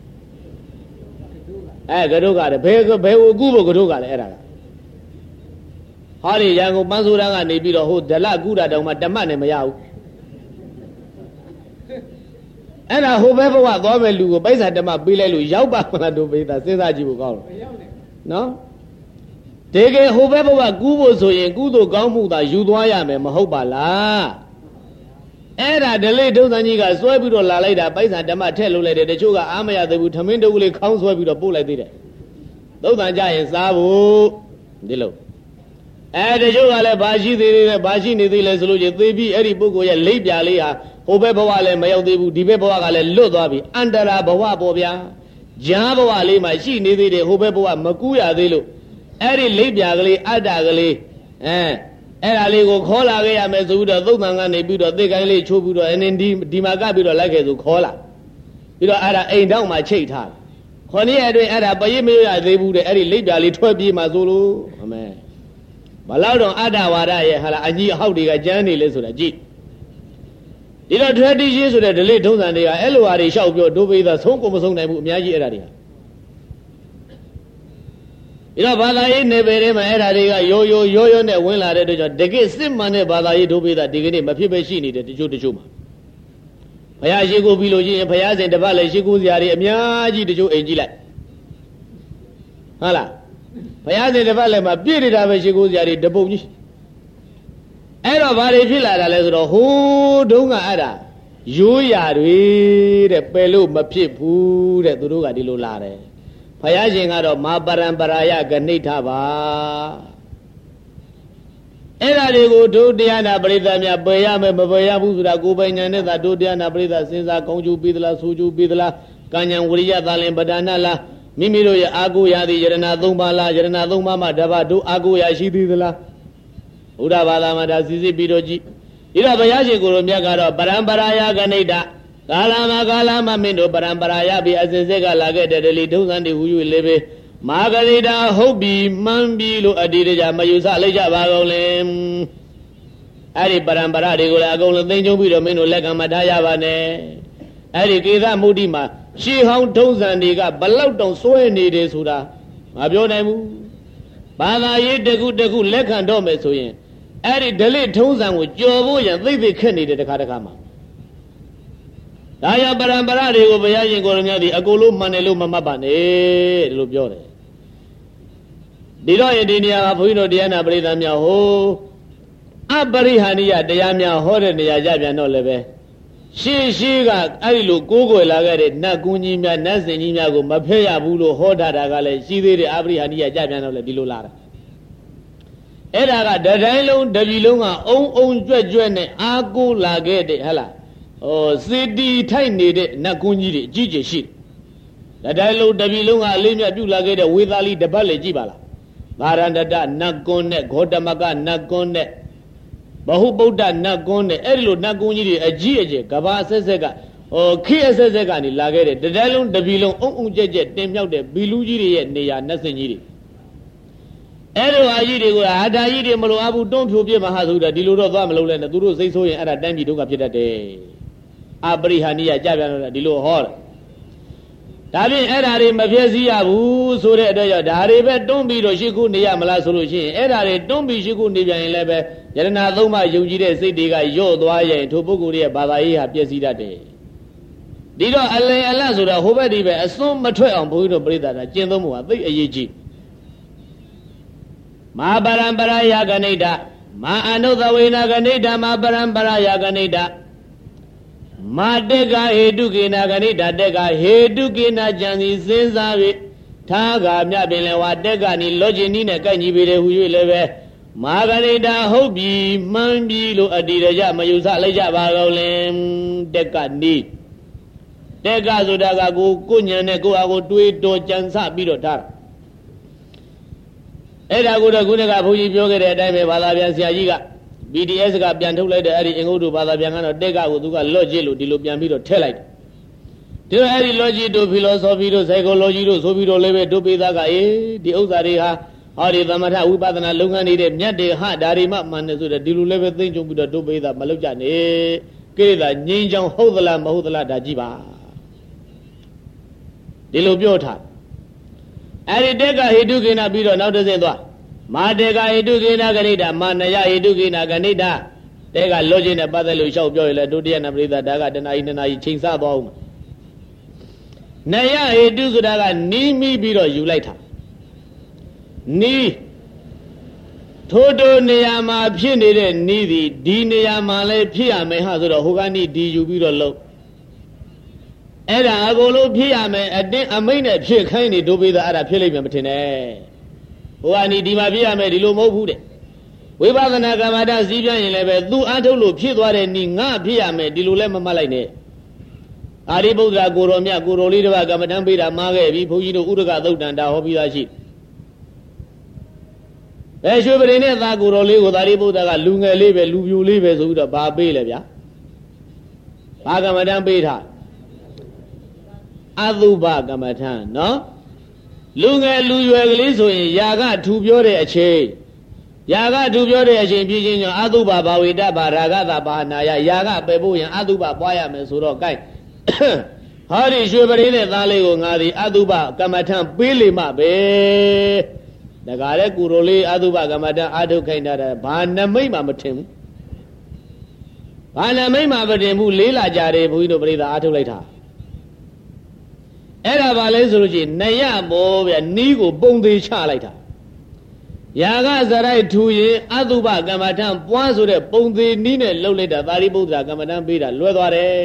အဲကတို့ကလည်းဘယ်ဘယ်ကိုကူဖို့ကတို့ကလည်းအဲ့ဒါကဟာဒီရန်ကုန်ပန်းစိုးတန်းကနေပြီးတော့ဟိုဒလကူတာတောင်မှတမတ်နဲ့မရဘူးအဲ့ဒါဟိုဘက်ဘဝသွားမဲ့လူကိုပိုက်ဆံတမတ်ပေးလိုက်လို့ရောက်ပါမလားတို့ပေးတာစဉ်းစားကြည့်ဖို့ကောင်းတယ်နော်တကယ်ဟိုဘက်ဘဝကူးဖို့ဆိုရင်ကုသိုလ်ကောင်းမှုသာယူသွားရမယ်မဟုတ်ပါလားအဲ့ဒါဒလိဒုံသန်ကြီးကစွဲပြီးတော့လာလိုက်တာပိုက်ဆံတမတ်ထည့်လို့လိုက်တယ်တချို့ကအားမရသေးဘူးထမင်းတုပ်ကလေးခေါင်းဆွဲပြီးတော့ပို့လိုက်သေးတယ်ဒုံသန်ကြရင်စားဖို့ဒီလိုအဲတချို့ကလည်းဘာရှိသေးတယ်ဘာရှိနေသေးလဲဆိုလို့ချင်းသေပြီးအဲ့ဒီပုဂ္ဂိုလ်ရဲ့လိပ်ပြာလေးဟာဟိုဘက်ဘဝလည်းမရောက်သေးဘူးဒီဘက်ဘဝကလည်းလွတ်သွားပြီအန္တရာဘဝပေါ်ဗျာဂျားဘဝလေးမှာရှိနေသေးတယ်ဟိုဘက်ဘဝမကူးရသေးလို့အဲ့ဒီလိပ်ပြာကလေးအတ္တကလေးအဲအဲ့ဒါလေးကိုခေါ်လာခဲ့ရမယ်ဆိုပြီးတော့သုတ်တန်ကနေပြီးတော့သေကိုင်းလေးချိုးပြီးတော့အင်းဒီဒီမှာကပ်ပြီးတော့လိုက်ခဲ့ဆိုခေါ်လာပြီးတော့အဲ့ဒါအိမ်တောက်မှာချိတ်ထားခေါ်နေရအတွင်းအဲ့ဒါပရိမရသေးဘူးတဲ့အဲ့ဒီလိပ်ပြာလေးထွက်ပြေးမှဆိုလို့အမေဘလောက်တော့အတ္တဝါဒရဲ့ဟာလားအကြီးအဟောက်တွေကကျမ်းနေလဲဆိုတာကြည့်ဒီတော့ထွဲတိရှိဆိုတဲ့ဒလိထုံးစံတွေကအဲ့လိုဟာတွေလျှောက်ပြောဒုပိသဆုံးကိုမဆုံးနိုင်ဘူးအများကြီးအဲ့ဒါတွေဟာဒီတော့ဘာသာရေးနယ်ပယ်ထဲမှာအဲ့ဒါတွေကရိုးရိုးရိုးရိုးနဲ့ဝင်လာတဲ့အတွက်ကြောင့်တကယ်စစ်မှန်တဲ့ဘာသာရေးဒုပိသဒီကနေ့မဖြစ်ပဲရှိနေတယ်တချို့တချို့မှာဘုရားရှိခိုးပြီးလို့ရှိရင်ဘုရားရှင်တစ်ပတ်လည်းရှိခိုးစရာတွေအများကြီးတချို့အိမ်ကြည့်လိုက်ဟုတ်လားဘုရားရှင်တစ်ပတ်လည်းမှာပြည့်နေတာပဲရှိခိုးစရာတွေတပုတ်ကြီးအဲ့တော့ဘာတွေဖြစ်လာတာလဲဆိုတော့ဟိုးတုန်းကအဲ့ဒါရိုးရာတွေတဲ့ပယ်လို့မဖြစ်ဘူးတဲ့သူတို့ကဒီလိုလာတယ်ဘုရားရှင်ကတော့မာပရံပရာယကဏိဋ္ဌပါအဲ့ဒါတွေကိုဒုတရားနာပရိသတ်များပယ်ရမယ်မပယ်ရဘူးဆိုတာကိုယ်ပိုင်ဉာဏ်နဲ့သာဒုတရားနာပရိသတ်စဉ်းစားကောင်းကျိုးပြီးသလားဆိုးကျိုးပြီးသလားကံဉဏ်ဝရိယသာလင်ပဒါနလားမိမိတို့ရဲ့အာကိုရာသည်ယရဏသုံးပါးလားယရဏသုံးပါးမှတပါတို့အာကိုရာရှိသေးသလားဘုရားဘာသာမှာဒါစီစစ်ပြီးတော့ကြည့်ဒီတော့ဘုရားရှင်ကိုယ်တော်မြတ်ကတော့ပရံပရာယကဏိဋ္ဌကာလမှာကာလမှာမင်းတို့ပရံပရာယပြီးအစဉ်စက်ကလာခဲ့တဲ့ဒလိထုံးစံတွေဟူ၍လည်းပဲမာဂရိတာဟုတ်ပြီမှန်ပြီလို့အတိအကျမယူဆလိုက်ကြပါကုန်လေအဲ့ဒီပရံပရာတွေကိုလည်းအကုန်လုံးသိမ့်ကျုံပြီးတော့မင်းတို့လက်ကမှထားရပါနဲ့အဲ့ဒီကေသမုဒ္ဒိမှာရှေးဟောင်းထုံးစံတွေကဘလောက်တောင်စွဲနေတယ်ဆိုတာမပြောနိုင်ဘူးဘာသာရေးတခုတခုလက်ခံတော့မယ်ဆိုရင်အဲ့ဒီဒလိထုံးစံကိုကြော်ဖို့ရန်သိသိခက်နေတယ်တခါတခါမှာဒါရပရံပရာတွေကိုဘုရားရှင်ကိုယ်တော်မြတ်ဒီအကုန်လုံးမှန်တယ်လို့မမှတ်ပါနဲ့ဒီလိုပြောတယ်ဒီတော့ယဒီနေရာကဘုန်းကြီးတို့တရားနာပရိသတ်များဟိုအပရိဟာနိယတရားများဟောတဲ့နေရာကြပြန်တော့လည်းပဲရှေးရှေးကအဲ့ဒီလိုကိုးကွယ်လာခဲ့တဲ့နတ်ကူးကြီးများနတ်စင်ကြီးများကိုမဖက်ရဘူးလို့ဟောထားတာကလည်းရှိသေးတယ်အပရိဟာနိယကြပြန်တော့လည်းဒီလိုလာတာအဲ့ဒါကတတိုင်းလုံးတပြည်လုံးကအုံအုံကြွက်ကြွက်နဲ့အာကိုလာခဲ့တဲ့ဟဲ့လားဟောစေတီထိုက်နေတဲ့နတ်ကူးကြီးတွေအကြီးကြီးရှိတယ်တတိုင်းလုံးတပြည်လုံးကအလေးမြတ်ပြုလာခဲ့တဲ့ဝေသာလီတပတ်လေကြည့်ပါလားဗာရန္တတနတ်ကွန်းနဲ့ဂေါတမကနတ်ကွန်းနဲ့ဘဟုဗုဒ္ဓနတ်ကွန်းနဲ့အဲ့ဒီလိုနတ်ကွန်းကြီးတွေအကြီးအကျယ်ကဘာဆက်ဆက်ကဟောခေအဆက်ဆက်ကနေလာခဲ့တဲ့တတိုင်းလုံးတပြည်လုံးအုံအုံကြက်ကြက်တင်မြောက်တဲ့ဘီလူကြီးတွေရဲ့နေရာနတ်စင်ကြီးတွေအဲ့လိုအာကြီးတွေကအာဓာကြီးတွေမလိုအပ်ဘူးတွန်းဖြိုပြစ်မဟာဆိုတာဒီလိုတော့သွားမလုပ်လဲနဲ့သူတို့စိတ်ဆိုးရင်အဲ့ဒါတန်းပြည်ဒုက္ခဖြစ်တတ်တယ်အပရိဟာနိယကြပြန်တော့ဒီလိုဟောတယ်ဒါဖြင့်အဲ့ဒါတွေမဖြစ်စည်းရဘူးဆိုတဲ့အတွက်ကြောင့်ဒါတွေပဲတွန်းပြီးတော့ရှိခုနေရမလားဆိုလို့ရှိရင်အဲ့ဒါတွေတွန်းပြီးရှိခုနေပြန်ရင်လည်းပဲယရဏသုံးပါးယုံကြည်တဲ့စိတ်တွေကယော့သွားရင်ထိုပုဂ္ဂိုလ်ရဲ့ဘာသာရေးဟာပျက်စီးတတ်တယ်ဒီတော့အလင်အလတ်ဆိုတာဟိုဘက်ဒီဘက်အစွန်းမထွက်အောင်ဘုန်းကြီးတို့ပြိဿတာကျင့်သုံးမှုဟာသိအရေးကြီးမဟာပရံပရာယကဏိဋ္ဌမဟာအနုသဝေနကဏိဋ္ဌမဟာပရံပရာယကဏိဋ္ဌမာတက်ကဟေတုကေနာဂဏိတတက်ကဟေတုကေနာကြံစီစဉ်းစား၍ထားကမြပင်လေဝါတက်ကနေလောကျင်နီးနဲ့ကိုက်ညီပေတယ်ဟူ၍လည်းပဲမာဂဏိတာဟုတ်ပြီမှန်ပြီလို့အတ္တိရကြမယူဆလိုက်ကြပါကုန်လင်တက်ကနေတက်ကဆိုတာကကိုကိုညံနဲ့ကိုအားကိုတွေးတော်ကြံစပြီးတော့ထားအဲ့ဒါကိုတော့ခုနကဘုန်းကြီးပြောခဲ့တဲ့အတိုင်းပဲဘာသာပြန်ဆရာကြီးကဘီ ဒီ အက်စ် ကပြန်ထုတ်လိုက်တဲ့အဲ့ဒီအင်္ဂုတ္တဘာသာပြန်ကတော့တက်ကကိုသူကလော့ကျစ်လို့ဒီလိုပြန်ပြီးတော့ထည့်လိုက်တယ်ဒီလိုအဲ့ဒီ logic တို့ philosophy တို့ psychology တို့ဆိုပြီးတော့လည်းပဲတို့ပိသားကအေးဒီဥစ္စာတွေဟာဟောဒီသမထဝိပဿနာလုပ်ငန်းနေတဲ့မြတ်တွေဟာဒါတွေမှမှန်တယ်ဆိုတော့ဒီလိုလည်းပဲသိကြုံပြီးတော့တို့ပိသားမလုပ်ကြနဲ့ကိလေသာငြိမ်းချောင်းဟုတ်သလားမဟုတ်သလားဒါကြည့်ပါဒီလိုပြောထားအဲ့ဒီတက်ကဟိတုကိနာပြီးတော့နောက်တစ်ဆင့်သွားမာတေကဟိတုကိနာဂဏိတာမာနယဟိတုကိနာဂဏိတာတဲကလောချင်းနဲ့ပတ်သက်လို့ရှောက်ပြောရလဲဒုတိယနာပရိသတ်ဒါကတဏှာဤတဏှာဤချိန်ဆသွားအောင်နယဟိတုဆိုတာကနီးမိပြီးတော့ယူလိုက်တာနီးထိုးထိုးနေရာမှာဖြစ်နေတဲ့နီးသည်ဒီနေရာမှာလည်းဖြစ်ရမယ်ဟာဆိုတော့ဟိုကနီးဒီယူပြီးတော့လုံးအဲ့ဒါအကုန်လုံးဖြစ်ရမယ်အတင်းအမိတ်နဲ့ဖြစ်ခိုင်းနေဒုပိသအဲ့ဒါဖြစ်လိမ့်မယ်မထင်နဲ့ဟိုကနီးဒီမှာဖြစ်ရမယ်ဒီလိုမဟုတ်ဘူးတဲ့ဝိပဿနာကမ္မတာစီးပြရင်လည်းပဲသူအားထုတ်လို့ဖြစ်သွားတဲ့နီးငါဖြစ်ရမယ်ဒီလိုလည်းမမှတ်လိုက်နဲ့အာရိပုတ္တရာကိုတော်မြတ်ကိုတော်လေးတစ်ပါးကမ္မထံပေးတာမှားခဲ့ပြီဘုန်းကြီးတို့ဥဒကသုတ်တန်တာဟောပြီးသားရှိဘယ်ရွှေပရိနဲ့သာကိုတော်လေးကိုသာရိပုတ္တရာကလူငယ်လေးပဲလူပြိုလေးပဲဆိုပြီးတော့ဗာပေးလေဗျာဘာကမ္မထံပေးထားအသုဘကမ္မထံနော်လူငယ်လူရွယ်ကလေးဆိုရင်ຢာကထူပြောတဲ့အချိန်ຢာကထူပြောတဲ့အချိန်ပြင်းချင်းကြောင့်အသုဘဘာဝေတဘာရာဂတာဘာနာယຢာကပယ်ဖို့ရင်အသုဘပွားရမယ်ဆိုတော့ gain ဟာဒီရွှေပရိနဲ့သားလေးကိုငါဒီအသုဘကမ္မထံပေးလိမ့်မပဲဒါကြတဲ့ကုရိုလေးအသုဘကမ္မထံအာထုတ်ခိုင်းတာဘာနမိတ်မှမထင်ဘူးဘာနမိတ်မှမထင်ဘူးလေးလာကြတယ်ဘုန်းကြီးတို့ပရိသတ်အာထုတ်လိုက်တာအဲ့ဒါဘာလဲဆိုလို့ရှိရင်နယမောဗျနီးကိုပုံသေးချလိုက်တာယာကဇရိုက်ထူရင်အသုဘကမ္မထံပွားဆိုတဲ့ပုံသေးနီးနဲ့လှုပ်လိုက်တာသာရိပုတ္တရာကမ္မထံပေးတာလွဲသွားတယ်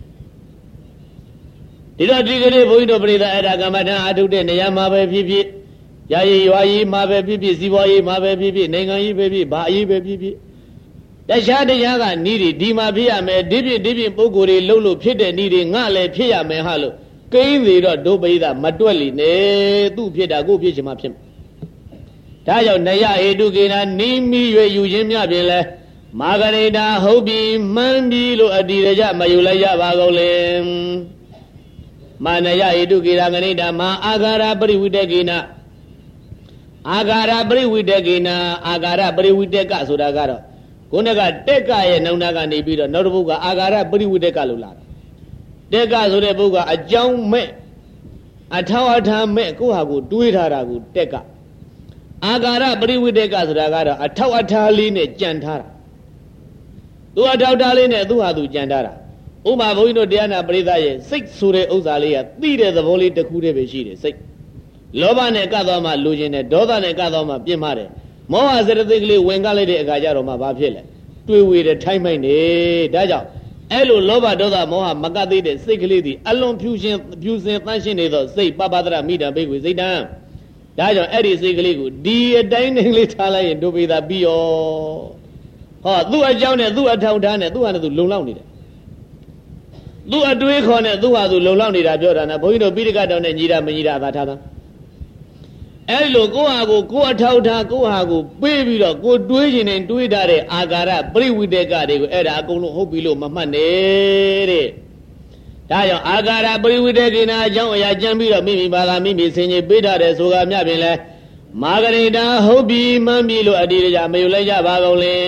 ဒီတော့ဒီကနေ့ဘုန်းကြီးတို့ပြိဿအဲ့ဒါကမ္မထံအာထုတ်တဲ့နေရာမှာပဲဖြစ်ဖြစ်ရာရည်ရွာရည်မှာပဲဖြစ်ဖြစ်စီးပွားရေးမှာပဲဖြစ်ဖြစ်နိုင်ငံရေးပဲဖြစ်ဘာအရေးပဲဖြစ်ဖြစ်တခြားတရားကနီးတွေဒီမှာဖြစ်ရမယ်ဒီဖြစ်ဒီဖြစ်ပုဂ္ဂိုလ်တွေလှုပ်လို့ဖြစ်တဲ့နီးတွေငါလည်းဖြစ်ရမယ်ဟာလို့ကိန်းသေးတော့ဒုပိသမတွက်လိနဲ့သူ့ဖြစ်တာကိုဖြစ်ချင်မှဖြစ်ဒါကြောင့်နယဟေတုကေနာနီးမိ၍ယူခြင်းမြပြင်လဲမာဂရိတာဟုတ်ပြီမှန်းပြီလို့အတိရကြမယူလိုက်ရပါကုန်လေမာနယဟေတုကေနာဂဏိတာမာအာဂါရပရိဝိတကေနာအာဂါရပရိဝိတကေနာအာဂါရပရိဝိတကဆိုတာကတော့ခုနကတက်ကရဲ့နှုံနာကနေပြီးတော့နောက်တစ်ပုဒ်ကအာဂါရပရိဝိတကလို့လာတယ်တက်ကဆိုတဲ့ပုဒ်ကအကြောင်းမဲ့အထောက်အထားမဲ့ကိုယ့်ဟာကိုတွေးထားတာကိုတက်ကအာဂါရပရိဝိတကဆိုတာကတော့အထောက်အထားလေးနဲ့ကြံထားတာသူအထောက်အထားလေးနဲ့သူ့ဟာသူကြံထားတာဥပမာဘုန်းကြီးတို့တရားနာပရိသတ်ရဲ့စိတ်ဆိုတဲ့ဥစ္စာလေးကသိတဲ့သဘောလေးတစ်ခုတည်းပဲရှိတယ်စိတ်လောဘနဲ့ကပ်သွားမှလိုချင်တယ်ဒေါသနဲ့ကပ်သွားမှပြင်းမှတယ်မောဟစရသိကလေးဝင်ကလိုက်တဲ့အခါကျတော့မှဘာဖြစ်လဲတွေးဝေတယ်ထိုင်းမိုက်နေဒါကြောင့်အဲ့လိုလောဘဒေါသမောဟမကပ်သေးတဲ့စိတ်ကလေးဒီအလွန်ဖြူရှင်ဖြူစင်သန့်ရှင်းနေသောစိတ်ပပဒရမိတံဘိက္ခွေစိတ်တံဒါကြောင့်အဲ့ဒီစိတ်ကလေးကိုဒီအတိုင်းနေလေးထားလိုက်ရင်ဒုပိသပြီးရောဟောသူ့အကြောင်းနဲ့သူ့အထောက်ထားနဲ့သူ့ဟာနဲ့သူလုံလောက်နေတယ်သူ့အတွေးခေါ်နဲ့သူ့ဟာသူလုံလောက်နေတာပြောတာနော်ဘုန်းကြီးတို့ပိဋကတောင်နဲ့ညီတာမညီတာသာထားတာအဲ့လိုကိုယ့်ဟာကိုကိုယ်အထောက်ထားကိုယ့်ဟာကိုပေးပြီးတော့ကိုတွေးခြင်းနဲ့တွေးထားတဲ့အာဂါရပရိဝိတကတွေကိုအဲ့ဒါအကုန်လုံးဟုတ်ပြီလို့မမှတ်နဲ့တဲ့ဒါကြောင့်အာဂါရပရိဝိတကေနာအကြောင်းအရာကြံပြီးတော့မိမိဘာသာမိမိဆင်ခြင်ပေးထားတဲ့ဆိုကမြပြင်လဲမာဂရိတာဟုတ်ပြီမှန်းပြီလို့အတိအကျမယူလိုက်ကြပါကုန်လေ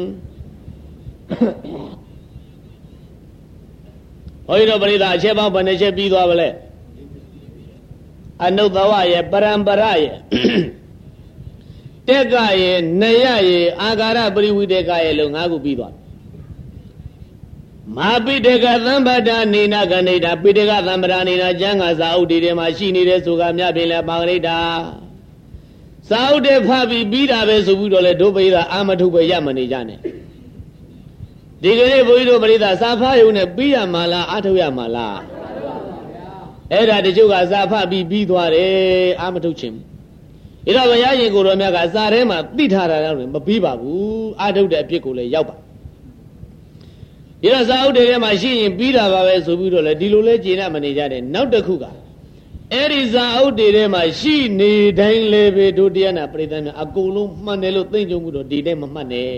ဘုန်းကြီးတို့ပရိသတ်အချက်ပေါင်းဘယ်နှချက်ပြီးသွားပါလဲအနုတဝရဲ့ပရံပရရဲ့တက်ကရဲ့နယရဲ့အာဂါရပရိဝိတကရဲ့လို့၅ခုပြီးသွားမာပိတကသံဗဒနေနာဂဏိတာပိတကသံဗဒနေနာကျမ်းဂါစာအုပ်တွေမှာရှိနေတဲ့ဆိုကမြပြင်လဲပါဂရိတာစာအုပ်တွေဖတ်ပြီးပြီးတာပဲဆိုပြီးတော့လဲဒုပိသအာမထုပဲရမနေကြနဲ့ဒီကနေ့ဘုန်းကြီးတို့ပရိသတ်စာဖတ်ရုံနဲ့ပြီးရမှာလားအာထုတ်ရမှာလားအဲ့ဒါတချို့ကစာဖတ်ပြီးပြီးသွားတယ်အာမထုတ်ချင်ဘူးဒါတော့ဘုရားရှင်ကိုတော်မြတ်ကစာထဲမှာသိထားတာလည်းမပြီးပါဘူးအာထုတ်တဲ့အဖြစ်ကိုလည်းရောက်ပါဒီတော့စာအုပ်တွေထဲမှာရှိရင်ပြီးတာပါပဲဆိုပြီးတော့လေဒီလိုလဲကျေနပ်မနေကြတဲ့နောက်တစ်ခုကအဲ့ဒီစာအုပ်တွေထဲမှာရှိနေတိုင်းလည်းပဲတို့တရားနာပရိသတ်များအကုန်လုံးမှန်တယ်လို့သိကြုံမှုတော့ဒီတိုင်းမမှတ်နဲ့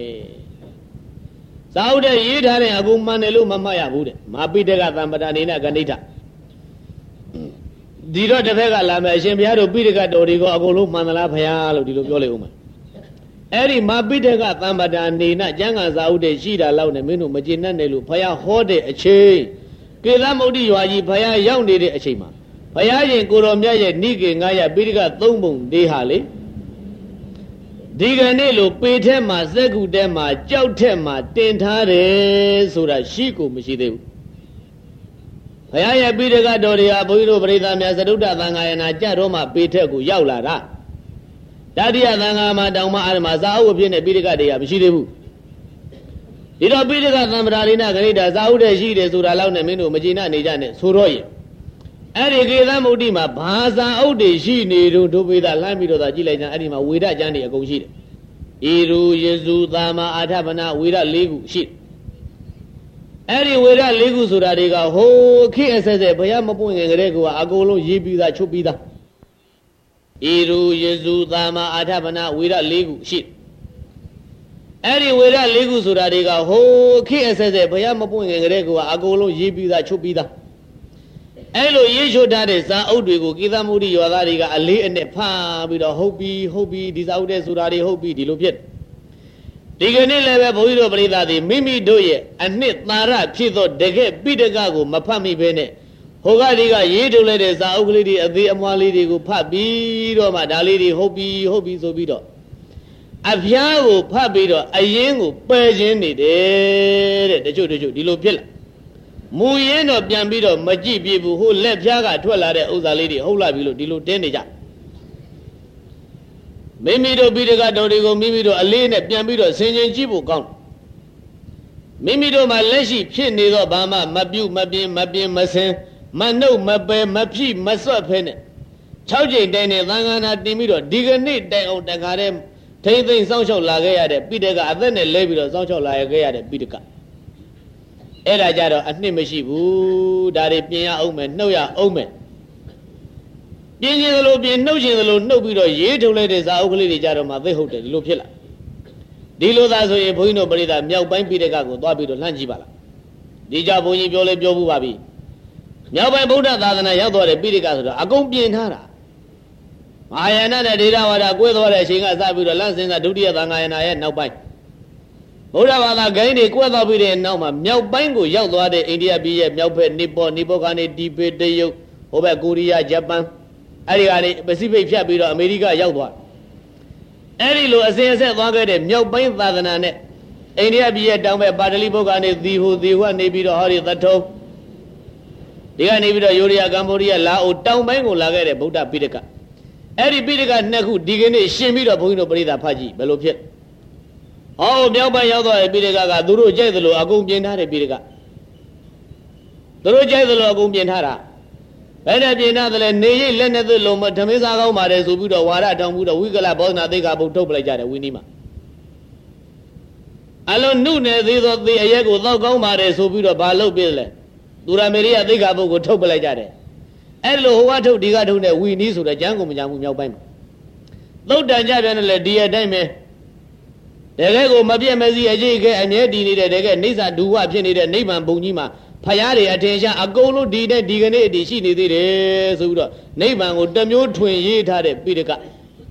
စာအုပ်တွေရေးထားတဲ့အကုန်မှန်တယ်လို့မမှတ်ရဘူးတဲ့မာပိတကသံပဒနေနဂဏိဋ္ဌဒီတော့တစ်ဖက်ကလာမယ်အရှင်ဘုရားတို့ပိဋကတော်တွေကိုအကုန်လုံးမှန်သလားဖရာလို့ဒီလိုပြောလိုက်ဦးမယ်အဲ့ဒီမပိဋကသံပဒါနေနကျမ်းဂန်စာဥတွေရှိတာလောက်နဲ့မင်းတို့မကျေနပ်နဲ့လို့ဖရာဟောတဲ့အချိန်ကေသမုဒ္ဒိရွာကြီးဖရာရောက်နေတဲ့အချိန်မှာဘုရားရှင်ကိုတော်မြတ်ရဲ့နိကေငါးရပိဋကသုံးပုံလေးဟာလေဒီကနေ့လိုပေထဲမှာစက်ကူထဲမှာကြောက်ထဲမှာတင်ထားတယ်ဆိုတာရှိကိုမရှိသေးဘူးဘုရားရဲ့ပိဋကတော်တွေဟာဘုန်းကြီးတို့ပရိသတ်များသတုတ္တသံဃာယနာကြတော့မှပေထက်ကိုရောက်လာတာတတိယသံဃာမှာတောင်မှအဲ့မှာဇာအုပ်ဖြစ်နေပိဋကတွေကမရှိသေးဘူးဒီတော့ပိဋကသံဗရာလိနာဂရိတာဇာအုပ်တဲ့ရှိတယ်ဆိုတာလောက်နဲ့မင်းတို့မကျေနပ်နေကြနဲ့ဆိုတော့ရင်အဲ့ဒီကေသမုဒ္ဒိမှာဘာဇာအုပ်တွေရှိနေတော့ဒုပိသလှမ်းပြီးတော့သာကြည့်လိုက်ကြအဲ့ဒီမှာဝေဒကျမ်းတွေအကုန်ရှိတယ်ဣရုယေစုသာမအာထဗနာဝေဒ၄ခုရှိအဲ့ဒီဝေဒ၄ခုဆိုတာတွေကဟိုခေတ်အဆက်ဆက်ဘုရားမပွင့်ခင်ကလေးကအကုန်လုံးရေးပြီးသားချုပ်ပြီးသားဣရုယေစုသာမအာထဗနာဝေဒ၄ခုရှိအဲ့ဒီဝေဒ၄ခုဆိုတာတွေကဟိုခေတ်အဆက်ဆက်ဘုရားမပွင့်ခင်ကလေးကအကုန်လုံးရေးပြီးသားချုပ်ပြီးသားအဲ့လိုရေးချို့ထားတဲ့ဇာအုပ်တွေကိုကေသမုဒ္ဒိရွာသားတွေကအလေးအနက်ဖာပြီးတော့ဟုတ်ပြီဟုတ်ပြီဒီဇာအုပ်တဲ့ဆိုတာတွေဟုတ်ပြီဒီလိုဖြစ်ဒီကနေ့လည်းပဲဘုန်းကြီးတို့ပရိသတ်တွေမိမိတို့ရဲ့အနှစ်သာရဖြစ်သောတကယ်ပိဋကကိုမဖတ်မိဘဲနဲ့ဟိုကဒီကရေးထုတ်လိုက်တဲ့ဇာအုပ်ကလေးတွေအသေးအမွှားလေးတွေကိုဖတ်ပြီးတော့မှဒါလေးတွေဟုတ်ပြီဟုတ်ပြီဆိုပြီးတော့အဖျားကိုဖတ်ပြီးတော့အရင်ကိုပယ်ခြင်းနေတယ်တဲ့တချို့တချို့ဒီလိုဖြစ်လာမူရင်းတော့ပြန်ပြီးတော့မကြည့်ပြဘူးဟိုလက်ဖျားကထွက်လာတဲ့ဥစ္စာလေးတွေဟုတ်လာပြီလို့ဒီလိုတင်းနေကြမိမိတို့ပိဋကတော်တွေကိုမိမိတို့အလေးနဲ့ပြန်ပြီးတော့ဆင်ခြင်ကြည့်ဖို့ကောင်းမိမိတို့မှာလက်ရှိဖြစ်နေသောဘာမှမပြုတ်မပြင်းမပြင်းမစင်မနှုတ်မပယ်မဖြိမစွတ်ဖဲနဲ့၆ကြိမ်တိုင်နဲ့သံဃာနာတင်ပြီးတော့ဒီကနေ့တိုင်အောင်တခါတည်းထိမ့်သိမ့်စောင့်ရှောက်လာခဲ့ရတဲ့ပိဋကအသက်နဲ့လဲပြီးတော့စောင့်ရှောက်လာခဲ့ရတဲ့ပိဋကအဲ့ဒါကြတော့အနှစ်မရှိဘူးဒါတွေပြင်ရအောင်မယ်နှုတ်ရအောင်မယ်ပြင်းခြင်းသလိုပြင်းနှုတ်ခြင်းသလိုနှုတ်ပြီးတော့ရေးထုတ်လိုက်တဲ့ဇာအုပ်ကလေးတွေကြတော့မှသိဟုတ်တယ်ဒီလိုဖြစ်လာဒီလိုသာဆိုရင်ဘုန်းကြီးတို့ပရိသတ်မြောက်ပိုင်းပိဋကကိုသွားပြီးတော့လှမ်းကြည့်ပါလားဒီကြဘုန်းကြီးပြောလဲပြောဘူးပါပြီမြောက်ပိုင်းဗုဒ္ဓသာသနာရောက်သွားတဲ့ပိဋကဆိုတော့အကုန်ပြင်ထားတာမဟာယာနနဲ့ဒေဒဝါဒကွဲသွားတဲ့အချိန်ကစပြီးတော့လန့်စင်သာဒုတိယသံဃာယနာရဲ့နောက်ပိုင်းဗုဒ္ဓဘာသာဂိမ်းတွေကွဲသွားပြီးတဲ့နောက်မှာမြောက်ပိုင်းကိုရောက်သွားတဲ့အိန္ဒိယပြည်ရဲ့မြောက်ဘက်နီပေါ်နီပေါ်ကနေဒီပေတရုတ်ဟိုဘက်ကိုရီးယားဂျပန်အဲ့ဒီကနေပစိဖိတ်ဖြတ်ပြီးတော့အမေရိကရောက်သွားအဲ့ဒီလိုအစဉ်အဆက်သွားခဲ့တဲ့မြောက်ပိုင်းသာသနာနဲ့အိန္ဒိယပြည်ရဲ့တောင်ဘက်ပါတလီဘုတ်ကနေသီဟူသီဟွနေပြီးတော့ဟောဒီသထုံဒီကနေပြီးတော့ယိုရီးယားကမ္ဘောဒီးယားလာအိုတောင်ပိုင်းကိုလာခဲ့တဲ့ဗုဒ္ဓပိဋကအဲ့ဒီပိဋကနှစ်ခုဒီကနေ့ရှင်းပြီးတော့ဘုန်းကြီးတို့ပရိသတ်ဖတ်ကြည့်ဘယ်လိုဖြစ်ဟောမြောက်ပိုင်းရောက်သွားတဲ့ပိဋကကသူတို့ကြိုက်သလိုအကုန်ပြင်ထားတဲ့ပိဋကသူတို့ကြိုက်သလိုအကုန်ပြင်ထားတာဘယ်နဲ့ပြင်ထားသလဲနေရိပ်လက်နဲ့သလိုမဓမေစာကောင်းပါတယ်ဆိုပြီးတော့ဝါရတောင်းပြီးတော့ဝိကလဘောဇနာသိက္ခာပုဒ်ထုတ်ပလိုက်ကြတယ်ဝီနီးမှာအလုံးနုနယ်သေးသောသေအရက်ကိုသောက်ကောင်းပါတယ်ဆိုပြီးတော့ဘာလုပ်ပြလဲသူရမေရိယသိက္ခာပုဒ်ကိုထုတ်ပလိုက်ကြတယ်အဲ့လိုဟိုကထုတ်ဒီကထုတ်နဲ့ဝီနီးဆိုတဲ့ကျမ်းကိုမကြဘူးမြောက်ပိုင်းမှာသုတ်တန်ကြပြန်တယ်လေဒီအတိုင်းပဲတကယ်ကိုမပြည့်မစည်းအကြီးခဲအမြဲတည်နေတဲ့တကယ်နေစာဒူဝဖြစ်နေတဲ့နိဗ္ဗာန်ဘုံကြီးမှာဖယားတွေအထင်ရှားအကုန်လုံးဒီနဲ့ဒီကနေ့အတည်ရှိနေသေးတယ်ဆိုပြီးတော့နိဗ္ဗာန်ကိုတမျိုးထွင်ရေးထားတဲ့ပိဋက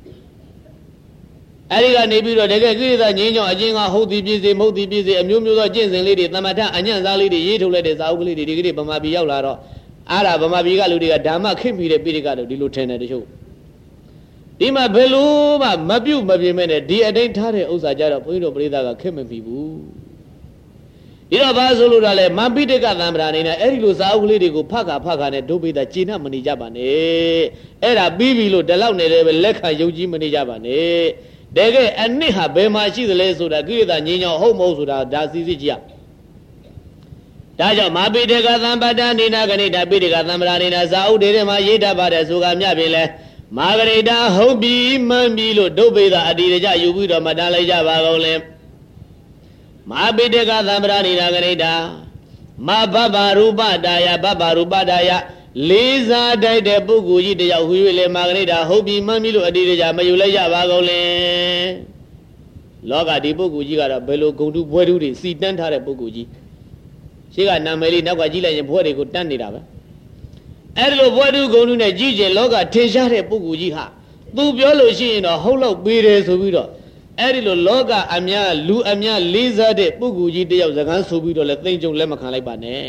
အဲဒီကနေပြီးတော့တကယ်ကိရိတာငြင်းကြောင့်အချင်းကဟုတ်သည်ပြည့်စေမဟုတ်သည်ပြည့်စေအမျိုးမျိုးသောကျင့်စဉ်လေးတွေသမထအညံ့စားလေးတွေရေးထုတ်လိုက်တဲ့ဇာအုပ်ကလေးတွေဒီကနေ့ဗမာပြည်ရောက်လာတော့အားရဗမာပြည်ကလူတွေကဓမ္မခင်ပြီးတဲ့ပိဋကတို့ဒီလိုထင်တယ်တချို့ဒီမှာဘယ်လိုမှမပြုတ်မပြင်းမဲ့နဲ့ဒီအတိုင်းထားတဲ့ဥစ္စာကြတော့ဘုန်းကြီးတို့ပရိသတ်ကခင်မပြီးဘူးဒီတော့ဘာဆိုလို့ဒါလဲမပိဋကသံဗရာအနေနဲ့အဲ့ဒီလိုဇာအုပ်ကလေးတွေကိုဖတ်ခါဖတ်ခါနဲ့ဒုပိသကျေနပ်မနေကြပါနဲ့အဲ့ဒါပြီးပြီလို့ဒီလောက်နေတယ်ပဲလက်ခံယုံကြည်မနေကြပါနဲ့တကယ်အနှစ်ဟာဘယ်မှာရှိသလဲဆိုတာကိရိတာငြင်းကြောင်ဟုတ်မဟုတ်ဆိုတာဒါစီစစ်ကြည့်ရဒါကြောင့်မပိဋကသံပတ္တနေနာဂဏိတာပိဋကသံဗရာအနေနဲ့ဇာအုပ်တွေထဲမှာရေးတတ်ပါတယ်ဆိုကမြပြီလဲမာဂရိတာဟုတ်ပြီမှန်ပြီလို့ဒုပိသအတ္တိရကြယူပြီးတော့မှတားလိုက်ကြပါကုန်လဲမပိဋကသံဗရာနိနာဂရိတာမဘဗ္ဗရူပတာယဘဗ္ဗရူပတာယလေးစားတိုက်တဲ့ပုဂ္ဂိုလ်ကြီးတယောက်ဟူ၍လေမာဂရိတာဟုတ်ပြီမှန်ပြီလို့အတ္တိရကြမယူလိုက်ကြပါကုန်လဲလောကဒီပုဂ္ဂိုလ်ကြီးကတော့ဘယ်လိုဂုဏ်တုဘွဲတုတွေစီတန်းထားတဲ့ပုဂ္ဂိုလ်ကြီးရှိကနာမည်လေးနောက်ကကြည့်လိုက်ရင်ဘွဲတွေကိုတန်းနေတာပဲအဲ့လိုဘွားတူဂုံတူနဲ့ကြီးကျယ်လောကထင်ရှားတဲ့ပုဂ္ဂိုလ်ကြီးဟာသူပြောလို့ရှိရင်တော့ဟုတ်လောက်ပေးတယ်ဆိုပြီးတော့အဲ့ဒီလိုလောကအများလူအများလေးစားတဲ့ပုဂ္ဂိုလ်ကြီးတယောက်စကားဆိုပြီးတော့လဲသိမ့်ကြုံလက်မခံလိုက်ပါနဲ့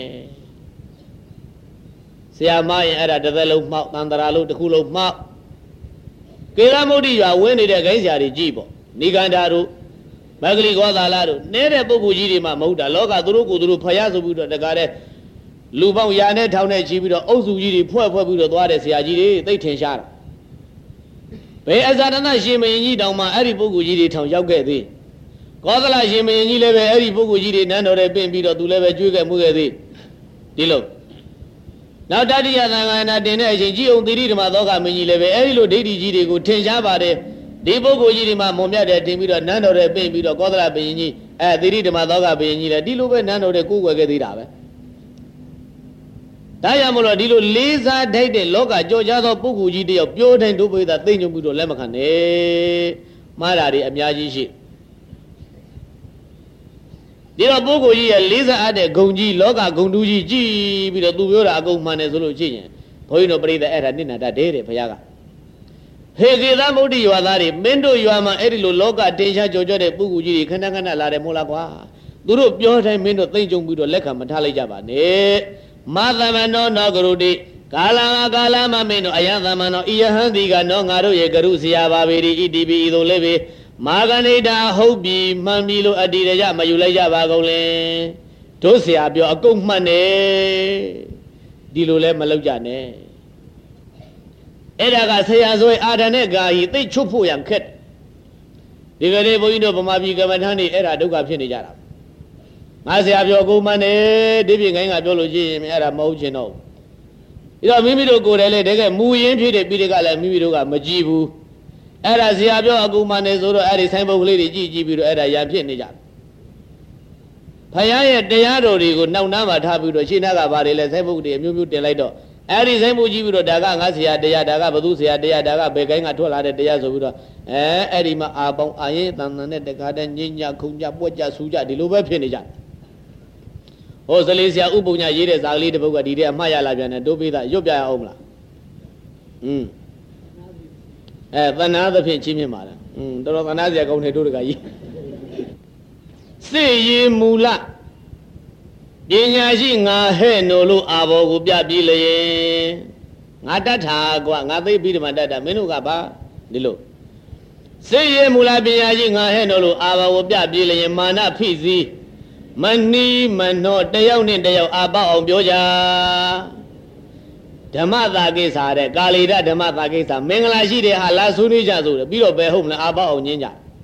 ဆရာမရင်အဲ့ဒါတစ်သက်လုံးမှောက်တန်တရာလုံးတစ်ခုလုံးမှောက်ကေရမုဒ္ဒိရွာဝင်းနေတဲ့ခိုင်းဆရာတွေကြည့်ပေါ့နိဂန္ဓာတို့မဂ္ဂလိကောသာလတို့နေတဲ့ပုဂ္ဂိုလ်ကြီးတွေမှမဟုတ်တာလောကသူတို့ကိုယ်သူတို့ဖျားဆိုပြီးတော့တကားတဲ့လူပေါင်းရာနဲ့ထောင်နဲ့ချီပြီးတော့အုပ်စုကြီးတွေဖွဲ့ဖွဲ့ပြီးတော့သွားတဲ့ဆရာကြီးတွေသိထင်ရှားတာဘယ်အဇာတနာရှင်မင်းကြီးတောင်မှအဲ့ဒီပုဂ္ဂိုလ်ကြီးတွေထောင်ရောက်ခဲ့သေးကောသလရှင်မင်းကြီးလည်းပဲအဲ့ဒီပုဂ္ဂိုလ်ကြီးတွေနန်းတော်တွေပင့်ပြီးတော့သူလည်းပဲကျွေးခဲ့မှုခဲ့သေးဒီလိုနောက်တတိယသံဃာနာတင်တဲ့အချိန်ကြီးအောင်သီရိဓမ္မသောကမင်းကြီးလည်းပဲအဲ့ဒီလိုဒိဋ္ဌိကြီးတွေကိုထင်ရှားပါတယ်ဒီပုဂ္ဂိုလ်ကြီးတွေမှာမုံမြတ်တယ်တင်ပြီးတော့နန်းတော်တွေပင့်ပြီးတော့ကောသလဘုရင်ကြီးအဲသီရိဓမ္မသောကဘုရင်ကြီးလည်းဒီလိုပဲနန်းတော်တွေကိုယ်ွယ်ခဲ့သေးတာပဲဒါရမလို့ဒီလိုလေးစားထိုက်တဲ့လောကကြောကြားသောပုဂ္ဂိုလ်ကြီးတယောက်ပြောတိုင်းတို့ပိသသိမ့်ညွတ်ပြီးတော့လက်မခံနဲ့မှားတာတွေအများကြီးရှိဒီတော့ပုဂ္ဂိုလ်ကြီးရဲ့လေးစားအပ်တဲ့ဂုံကြီးလောကဂုံတူးကြီးကြည်ပြီးတော့သူပြောတာအကုန်မှန်တယ်ဆိုလို့ရှိရင်ဘုန်းကြီးတို့ပြိဿအဲ့ဒါနိဏတတ်တယ်တဲ့ဘုရားကဟေကေသမုဒ္ဒိရွာသားတွေမင်းတို့ရွာမှာအဲ့ဒီလိုလောကတင်ရှားကြောကြတဲ့ပုဂ္ဂိုလ်ကြီးတွေခဏခဏလာတယ်မို့လားကွာသူတို့ပြောတိုင်းမင်းတို့သိမ့်ကြုံပြီးတော့လက်ခံမထားလိုက်ကြပါနဲ့မာသမနောနောဂရုတိကာလငါကာလမမင်းတို့အယံသမနောဣယဟံတိကနောငါတို့ရဲ့ဂရုဆရာပါပေ၏ဣတိပိဤသို့လည်းပဲမာဂဏိတာဟုတ်ပြီမှန်ပြီလို့အတ္တိရကြမယူလိုက်ကြပါကုန်လေတို့ဆရာပြောအကုန်မှန်တယ်ဒီလိုလဲမလုပ်ကြနဲ့အဲ့ဒါကဆရာဆိုရင်အာဒဏ်နဲ့ဂါဟီသိချွတ်ဖို့ရန်ခက်ဒီကနေ့ဘုန်းကြီးတို့ဗမာပြည်ကမ္မထမ်းနေအဲ့ဒါဒုက္ခဖြစ်နေကြတာငါဆရာပြောအကုန်မှန်တယ်ဒီပြင်ခိုင်းကပြောလို့ရှိရင်အဲ့ဒါမဟုတ်ချင်တော့ဘူးဒါတော့မိမိတို့ကိုယ်တိုင်လည်းတကယ်မူရင်းဖြစ်တဲ့ပြည်တွေကလည်းမိမိတို့ကမကြည့်ဘူးအဲ့ဒါဆရာပြောအကုန်မှန်တယ်ဆိုတော့အဲ့ဒီဆိုင်ပုတ်ကလေးတွေကြည့်ကြည့်ပြီးတော့အဲ့ဒါရံဖြစ်နေကြတယ်ဖယားရဲ့တရားတော်တွေကိုနောက်နားမှာထားပြီးတော့ရှင်းနာကဘာတွေလဲဆိုင်ပုတ်တွေအမျိုးမျိုးတင်လိုက်တော့အဲ့ဒီဆိုင်ပုတ်ကြည့်ပြီးတော့ဒါကငါဆရာတရားဒါကဘသူဆရာတရားဒါကဘယ်ကိုင်းကထွက်လာတဲ့တရားဆိုပြီးတော့အဲအဲ့ဒီမှာအာပေါင်းအာရင်တန်တန်နဲ့တခါတည်းညဉ့်ညခုံကြပွက်ကြဆူကြဒီလိုပဲဖြစ်နေကြတယ်ဟိုစလေးဆရာဥပုံညာရေးတဲ့ဇာကလေးတစ်ပုဒ်ကဒီတဲ့အမှားရလာပြန်တယ်တိုးပေးတာရွတ်ပြရအောင်မလားอืมအဲသနာသဖြင့်ချင်းမြင်ပါလားอืมတော်တော်သနာစရာကောင်းတယ်တို့တကကြီးစေရီမူလပညာရှိငါဟဲ့နိုလို့အာဘောကိုပြပြီးလျင်ငါတတ်တာကွာငါသိပြီးဒီမှာတတ်တာမင်းတို့ကပါဒီလိုစေရီမူလပညာရှိငါဟဲ့နိုလို့အာဘောကိုပြပြီးလျင်မာနဖိစီးမနီးမနှောတယောက်နဲ့တယောက်အာပေါအောင်ပြောကြဓမ္မသာကိစ္စတဲ့ကာလီရဓမ္မသာကိစ္စမင်္ဂလာရှိတဲ့ဟာလာဆွေးနွေးကြဆိုတယ်ပြီးတော့ဘယ်ဟုတ်မလဲအာပေါအောင်ညင်းကြ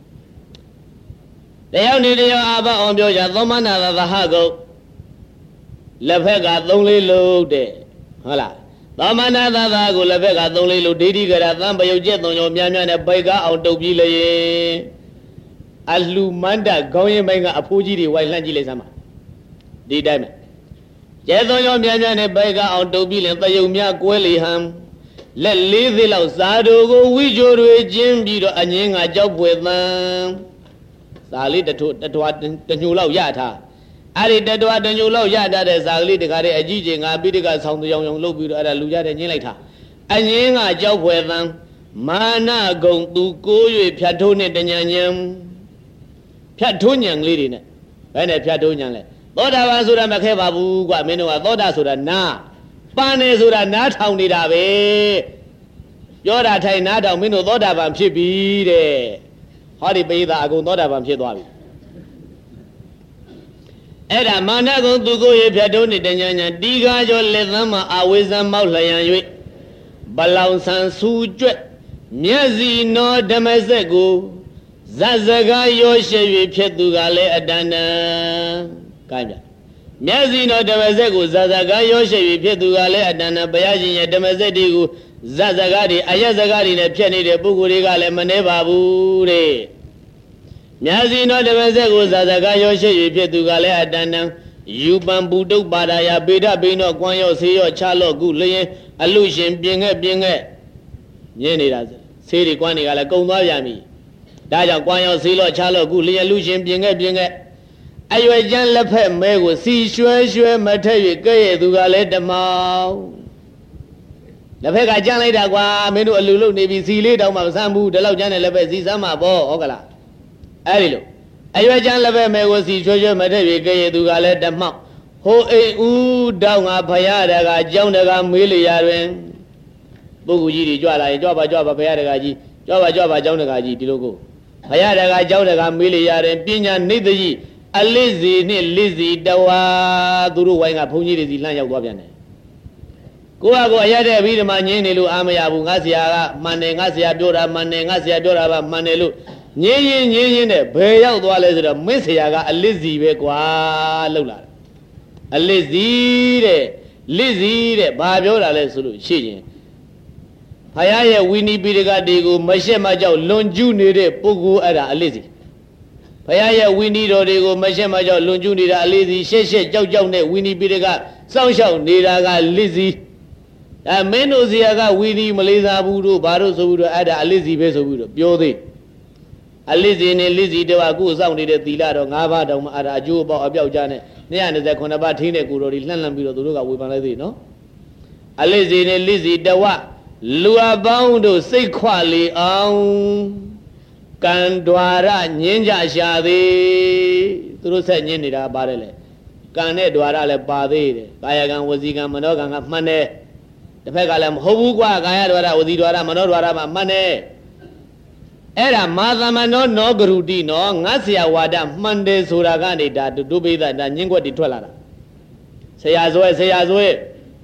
တယောက်နဲ့တယောက်အာပေါအောင်ပြောကြသောမနာသဟကုတ်လက်ဖက်ကသုံးလေးလုံးတဲ့ဟုတ်လားသောမနာသသကိုလက်ဖက်ကသုံးလေးလုံးဒိဋ္ဌိကရသံပယုတ်ကျက်သုံးကြောများများနဲ့ပိုက်ကားအောင်တုပ်ပြီးလျင်အလှမန္တခေါင်းရင်ပိုင်းကအဖိုးကြီးတွေဝိုင်လှန့်ကြည့်လိုက်စမ်းပါဒီတိုင်းပဲကျဲသုံးရောများများနဲ့ပိုက်ကအောင်တုပ်ပြီးလင်တယုံများကွဲလေဟံလက်လေးသေးလောက်ဇာတို့ကိုဝိဂျိုတွေကျင်းပြီးတော့အငင်းကကြောက်ပွေသံဇာလေးတထွတထွာတညိုလောက်ရထားအဲ့ဒီတထွာတညိုလောက်ရထားတဲ့ဇာကလေးတခါတည်းအကြီးကြီးငါပိဋကဆောင်းတောင်အောင်လုပ်ပြီးတော့အဲ့ဒါလူကြတဲ့ညင်းလိုက်ထားအငင်းကကြောက်ပွေသံမာနဂုံသူကိုး၍ဖြတ်ထိုးနဲ့တညံညံဖြတ်ထိုးညံလေးတွေနဲ့ဘယ်နဲ့ဖြတ်ထိုးညံလဲသောတာပန်ဆိုတာမခဲပါဘူးကွာမင်းတို့ကသောတာဆိုတာနားပန်နေဆိုတာနားထောင်နေတာပဲပြောတာထိုင်နားထောင်မင်းတို့သောတာပန်ဖြစ်ပြီတဲ့ဟောဒီပိဿာအကုန်သောတာပန်ဖြစ်သွားပြီအဲ့ဒါမာနကုံသူကိုရဖြတ်ထိုးနေတဲ့ညာညာတီကားကျော်လက်သမ်းမှာအာဝေဇံမောက်လျံ၍ဘလောင်ဆန်ဆူကျွက်မျက်စီနောဓမ္မစက်ကိုဇတ်စကားရောရှေ၍ဖြစ်သူကလည်းအတဏ္ဏကိုင်းပြမျက်စီတော်ဓမ္မစက်ကိုဇာဇကားရောရှေ၍ဖြစ်သူကလည်းအတဏ္ဏဘုရားရှင်ရဲ့ဓမ္မစက်တွေကိုဇာဇကားတွေအယက်စကားတွေနဲ့ဖြတ်နေတဲ့ပုဂ္ဂိုလ်တွေကလည်းမနှဲပါဘူးတဲ့မျက်စီတော်ဓမ္မစက်ကိုဇာဇကားရောရှေ၍ဖြစ်သူကလည်းအတဏ္ဏယူပံပုတုပါဒာယပေဒဘိနောကွမ်းရောဆေးရောချလော့ကုလျင်အလူရှင်ပြင်ခဲ့ပြင်ခဲ့ညင်းနေတာဆေးတွေကွမ်းတွေကလည်းကုံသွားပြန်ပြီဒါကြောင့်ကွမ်းရောဆေးလော့ချလော့ကုလျင်လူရှင်ပြင်ခဲ့ပြင်ခဲ့အရွယ်ကျန်းလက်ဖက်မဲကိုစီရွှဲရွှဲမထက်၍ကဲ့ရဲ့သူကလည်းဓမောင်လက်ဖက်ကကြမ်းလိုက်တာကွာမင်းတို့အလူလုံနေပြီစီလေးတောင်မှမဆမ်းဘူးဒီလောက်ကြမ်းတဲ့လက်ဖက်စီစမ်းမှာပေါ့ဟုတ်ကလားအဲ့ဒီလိုအရွယ်ကြမ်းလက်ဖက်မဲကိုစီချွဲချွဲမထက်ပြီကဲရသူကလည်းတမောက်ဟိုအိမ်ဦးတောင်းငါဖရာတကကြောင်းတကမေးလျာတွင်ပုဂ္ဂိုလ်ကြီးတွေကြွလာရင်ကြွပါကြွပါဖရာတကကြီးကြွပါကြွပါကြောင်းတကကြီးဒီလိုကိုဖရာတကကြောင်းတကမေးလျာတွင်ပညာနိတကြီးအလစ်စီနှင့်လစ်စီတဝါသူတို့ဝိုင်းကဘုန်းကြီးတွေစီလှမ်းရောက်သွားပြန်တယ်ကိုကကိုအရတဲ့ပြီးဒီမှာငင်းနေလို့အာမရဘူးငါဆရာကမှန်တယ်ငါဆရာပြောတာမှန်တယ်ငါဆရာပြောတာပါမှန်တယ်လို့ငင်းရင်ငင်းရင်နဲ့ဘယ်ရောက်သွားလဲဆိုတော့မင်းဆရာကအလစ်စီပဲကွာလှုပ်လာတယ်အလစ်စီတဲ့လစ်စီတဲ့ဘာပြောတာလဲဆိုလို့ရှိရင်ဖယားရဲ့ဝီနီပိဒကတေကိုမရှက်မကြောက်လွန်ကျူးနေတဲ့ပုဂ္ဂိုလ်အဲ့ဒါအလစ်စီဖယားရဲ့ဝီနီတော်တွေကိုမရှက်မကြောက်လွန်ကျူးနေတာအလစ်စီရှက်ရှက်ကြောက်ကြောက်နဲ့ဝီနီပိဒကစောင့်ရှောက်နေတာကလစ်စီအဲမင်းတို့ဆရာကဝီနီမလေးစားဘူးတို့ဘာလို့ဆိုပြီးတော့အဲ့ဒါအလစ်စီပဲဆိုပြီးတော့ပြောသေးအလစ်စီနဲ့လစ်စီတော့အခုစောင့်နေတဲ့သီလတော့၅ပါးတောင်မှအဲ့ဒါအကျိုးအပေါက်အပြောက်ကြနဲ့၂၂၉ပါးထင်းတဲ့ကိုတော်ဒီလှန့်လှန့်ပြီးတော့သူတို့ကဝေဖန်လိုက်သေးနော်အလစ်စီနဲ့လစ်စီတဝလူအပေါင်းတို့စိတ်ခွလေအောင်ကံ द्वार ညင်းကြရှာသေးသူတို့ဆက်ညင်းနေတာပါတယ်လေကံနဲ့ द्वार လည်းပါသေးတယ်ကာယကံဝစီကံမနောကံကမှန်တယ်တစ်ဖက်ကလည်းမဟုတ်ဘူးကွာကာယ द्वार ဝစီ द्वार မနော द्वार မှာမှန်တယ်အဲ့ဒါမာသမနောနောဂရုတိနောငါဆရာဝါဒမှန်တယ်ဆိုတာကနေဒါဒုပိသဒါညင်းွက်တွေထွက်လာတာဆရာဇွဲဆရာဇွဲ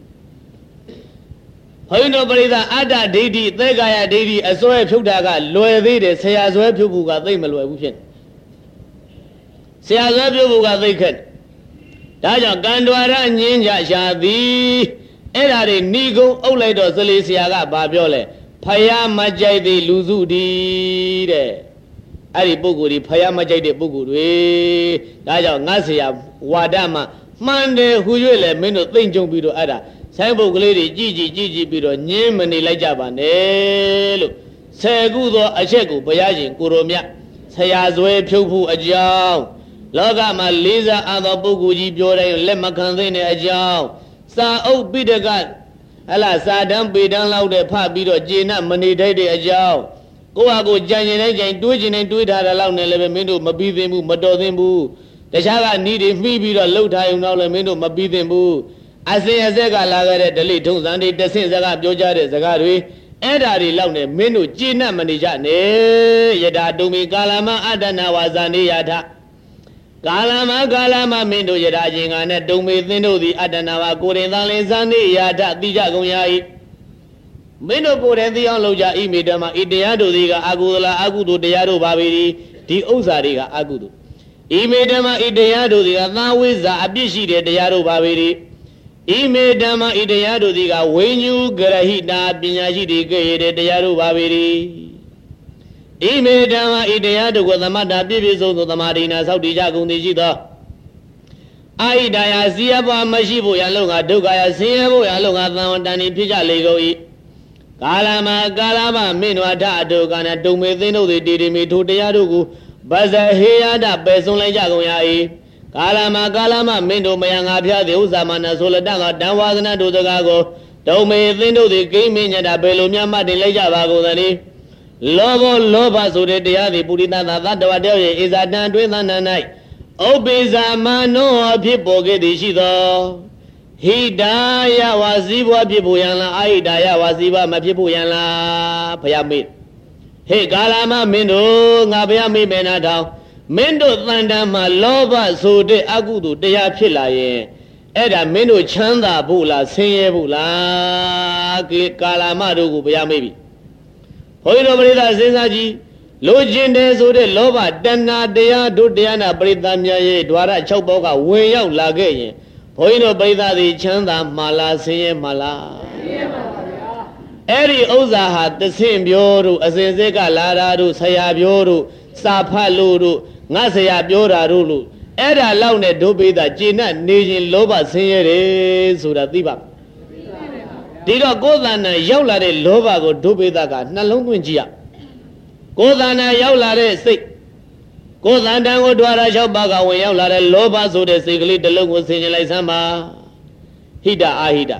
ဘုန်းတော်ပရိသတ်အတ္တဒိဋ္ဌိသေကာယဒိဋ္ဌိအစွဲဖြုတ်တာကလွယ်သေးတယ်ဆရာဇွဲဖြုတ်ဖို့ကသိမလွယ်ဘူးဖြစ်ဆရာဇွဲဖြုတ်ဖို့ကသိခက်ဒါကြောင့်ကံ द्वार ညင်းကြရှာသည်အဲ့ဒါတွေဏီကုံအုပ်လိုက်တော့စလီဆရာကဘာပြောလဲဖယားမကြိုက်သေးလူစုဒီတဲ့အဲ့ဒီပုဂ္ဂိုလ်ဒီဖယားမကြိုက်တဲ့ပုဂ္ဂိုလ်တွေဒါကြောင့်ငါဆရာဝါဒမှာမှန်တယ်ဟူ၍လည်းမင်းတို့သိမ့်ကြုံပြီးတော့အဲ့ဒါဆိုင်ပုတ်ကလေးတွေကြည်ကြည်ကြည်ကြည်ပြီးတော့ညင်းမနေလိုက်ကြပါနဲ့လို့ဆယ်ခုသောအချက်ကိုဘုရားရှင်ကိုရောမြတ်ဆရာဇွဲဖြုတ်ဖို့အကြောင်းလောကမှာလေးစားအပ်သောပုဂ္ဂိုလ်ကြီးပြောတိုင်းလက်မခံသိတဲ့အကြောင်းစာအုပ်ပိဋကဟလာစာတန်းပေတန်းလောက်တဲ့ဖပြီးတော့ကျေနပ်မနေတတ်တဲ့အကြောင်းကိုယ့်ဟာကိုယ်ကြံကျင်တဲ့ကြံတွေးကျင်တဲ့တွေးထားတဲ့လောက်နဲ့လည်းပဲမင်းတို့မပြီးသင့်ဘူးမတော်သင့်ဘူးတခြားကနီးတွေမှီးပြီးတော့လှုပ်ထားရုံတော့လည်းမင်းတို့မပြီးသင့်ဘူးအစင်အဆက်ကလာခဲ့တဲ့ဒလိထုံးစံတွေတဆင့်စကားပြောကြတဲ့စကားတွေအဲ့ဓာတွေလောက်နဲ့မင်းတို့ကျေနပ်မနေကြနဲ့ယတာတုံမီကာလမအတ္တနာဝါဇာနေယထကာလမကာလမမင်းတို့ယတာချင်းကနဲ့တုံမေသင်းတို့သည်အတ္တနာဝါကိုရင်သံလင်းဇာနေယထတိကြကုန်ရာ၏မင်းတို့ကိုယ်တိုင်သိအောင်လုပ်ကြဤမိတမဤတရားတို့သည်ကအကုသလအကုသိုလ်တရားတို့ပါပေသည်ဒီဥစ္စာတွေကအကုသိုလ်ဤမိတမဤတရားတို့သည်ကသာဝိဇ္ဇာအပြစ်ရှိတဲ့တရားတို့ပါပေသည်ဤမေဓမ္မဤတရားတို့သည်ကဝိညူဂရဟိတာပညာရှိတွေကဲ့ရဲ့တဲ့တရားတို့ပါပေ၏ဤမေဓမ္မဤတရားတို့ကိုသမတာပြည့်ပြည့်စုံသောသမာဓိနာဆောက်တည်ကြကုန်သည်ရှိသောအာဟိတယာစီယပွားမရှိဖို့ရလုံကဒုက္ခယဆင်းရဲဖို့ရလုံကသံဝတ္တန်ဤဖြစ်ကြလေကုန်၏ကာလမကာလမမင်းတို့ထအတုကနဲ့တုံမေသိန်းတို့သည်တည်တည်မီထိုတရားတို့ကိုဗဇဟေယတပယ်ဆုံးလိုက်ကြကုန်ရ၏ကာလမကာလမမင်းတို့မယံငါဖျားသည်ဥစ္စာမနဆိုလတကတံဝါသနာတို့စကားကိုတုံမေသင်းတို့သည်ကိမင်းညတာဘယ်လိုများမှတ်တင်လိုက်ကြပါကုန်သနည်းလောဘလောဘဆိုတဲ့တရားသည်ပုရိသသာသတ္တဝတ္တရဲ့ဧဇာတံအတွင်းသဏ္ဍာန်၌ဥပ္ပိဇာမနောဖြစ်ပေါ်ခဲ့သည်ရှိသောဟိတာယဝါစီဘွားဖြစ်ဖို့ရန်လားအာဟိတာယဝါစီဘွားမဖြစ်ဖို့ရန်လားဘုရားမေးဟေ့ကာလမမင်းတို့ငါဘုရားမေးမယ်နာထောင်မင်းတို့တန်တမ်းမှာလောဘဆိုတဲ့အကုသိုလ်တရားဖြစ်လာရင်အဲ့ဒါမင်းတို့ချမ်းသာဖို့လားဆင်းရဲဖို့လားကေကာလမတို့ကိုဘုရားမေးပြီဘုန်းကြီးတို့ပရိသတ်စဉ်းစားကြည့်လိုချင်တယ်ဆိုတဲ့လောဘတဏှာတရားတို့တရားနာပရိသတ်များရဲ့ဓဝရ၆ပေါက်ကဝင်ရောက်လာခဲ့ရင်ဘုန်းကြီးတို့ပရိသတ်တွေချမ်းသာမှာလားဆင်းရဲမှာလားဆင်းရဲပါပါဗျာအဲ့ဒီဥစ္စာဟာတဆင့်ပြောတို့အစဉ်စစ်ကလာတာတို့ဆရာပြောတို့စာဖတ်လို့တို့ငါဆရာပြောတာတို့လို့အဲ့ဒါလောက်နဲ့ဒုပိသကျေနပ်နေခြင်းလောဘဆင်းရဲတယ်ဆိုတာသိပါဒီတော့ကိုယ်သဏ္ဍာန်ရောက်လာတဲ့လောဘကိုဒုပိသကနှလုံးသွင်းကြည့်ရကိုယ်သဏ္ဍာန်ရောက်လာတဲ့စိတ်ကိုယ်သဏ္ဍာန်ကိုဓဝရ၆ပါးကဝင်ရောက်လာတဲ့လောဘဆိုတဲ့စိတ်ကလေးတစ်လုံးကိုဆင်ခြင်လိုက်စမ်းပါဟိတအာဟိတဘ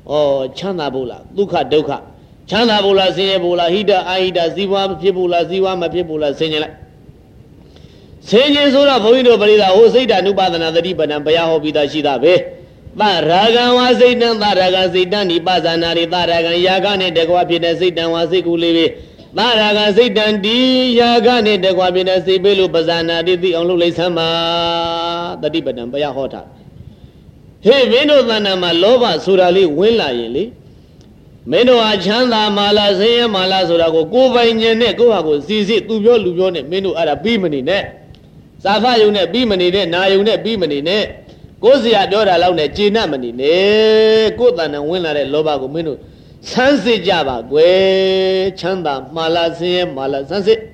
ဩချမ်းသာဖို့လားဒုက္ခဒုက္ခချမ်းသာဖို့လားဆင်းရဲဖို့လားဟိတအာဟိတဇီဝမဖြစ်ဖို့လားဇီဝမဖြစ်ဖို့လားဆင်ခြင်လိုက်ဆင်ခြင်ဆိုတော့ဘုန်းကြီးတို့ပရိသတ်ဟိုစိတ်ဓာနုပါဒနာသတိပဋ္ဌာန်ဘုရားဟောပြီးသားရှိတာပဲသရာဂံဝါစိတ်တံသရာဂံစိတ်တံဒီပဇာနာရိသရာဂံယာကနဲ့တကွာဖြစ်တဲ့စိတ်တံဝါစိတ်ကူလေးပဲသရာဂံစိတ်တံဒီယာကနဲ့တကွာဖြစ်တဲ့စိတ်ပဲလို့ပဇာနာရိသိအောင်လုပ်လိုက်စမ်းပါသတိပဋ္ဌာန်ဘုရားဟောထားဟေးမင်းတို့သဏ္ဍာန်မှာလောဘဆိုတာလေးဝင်လာရင်လေမင်းတို့ဟာချမ်းသာမာလားဆင်းရဲမာလားဆိုတာကိုကိုယ်ပိုင်ဉာဏ်နဲ့ကိုယ့်ဟာကိုယ်စီစစ်သူပြောလူပြောနဲ့မင်းတို့အဲ့ဒါပြီးမနေနဲ့စာဖယုံနဲ့ပြီးမနေတဲ့နာယုံနဲ့ပြီးမနေနဲ့ကိုယ်စရာပြောတာလောက်နဲ့ကျေနပ်မနေနဲ့ကိုယ်တဏ္ဍာဝင်လာတဲ့လောဘကိုမင်းတို့ဆန်းစစ်ကြပါကွယ်ချမ်းသာမာလားဆင်းရဲမာလားဆန်းစစ်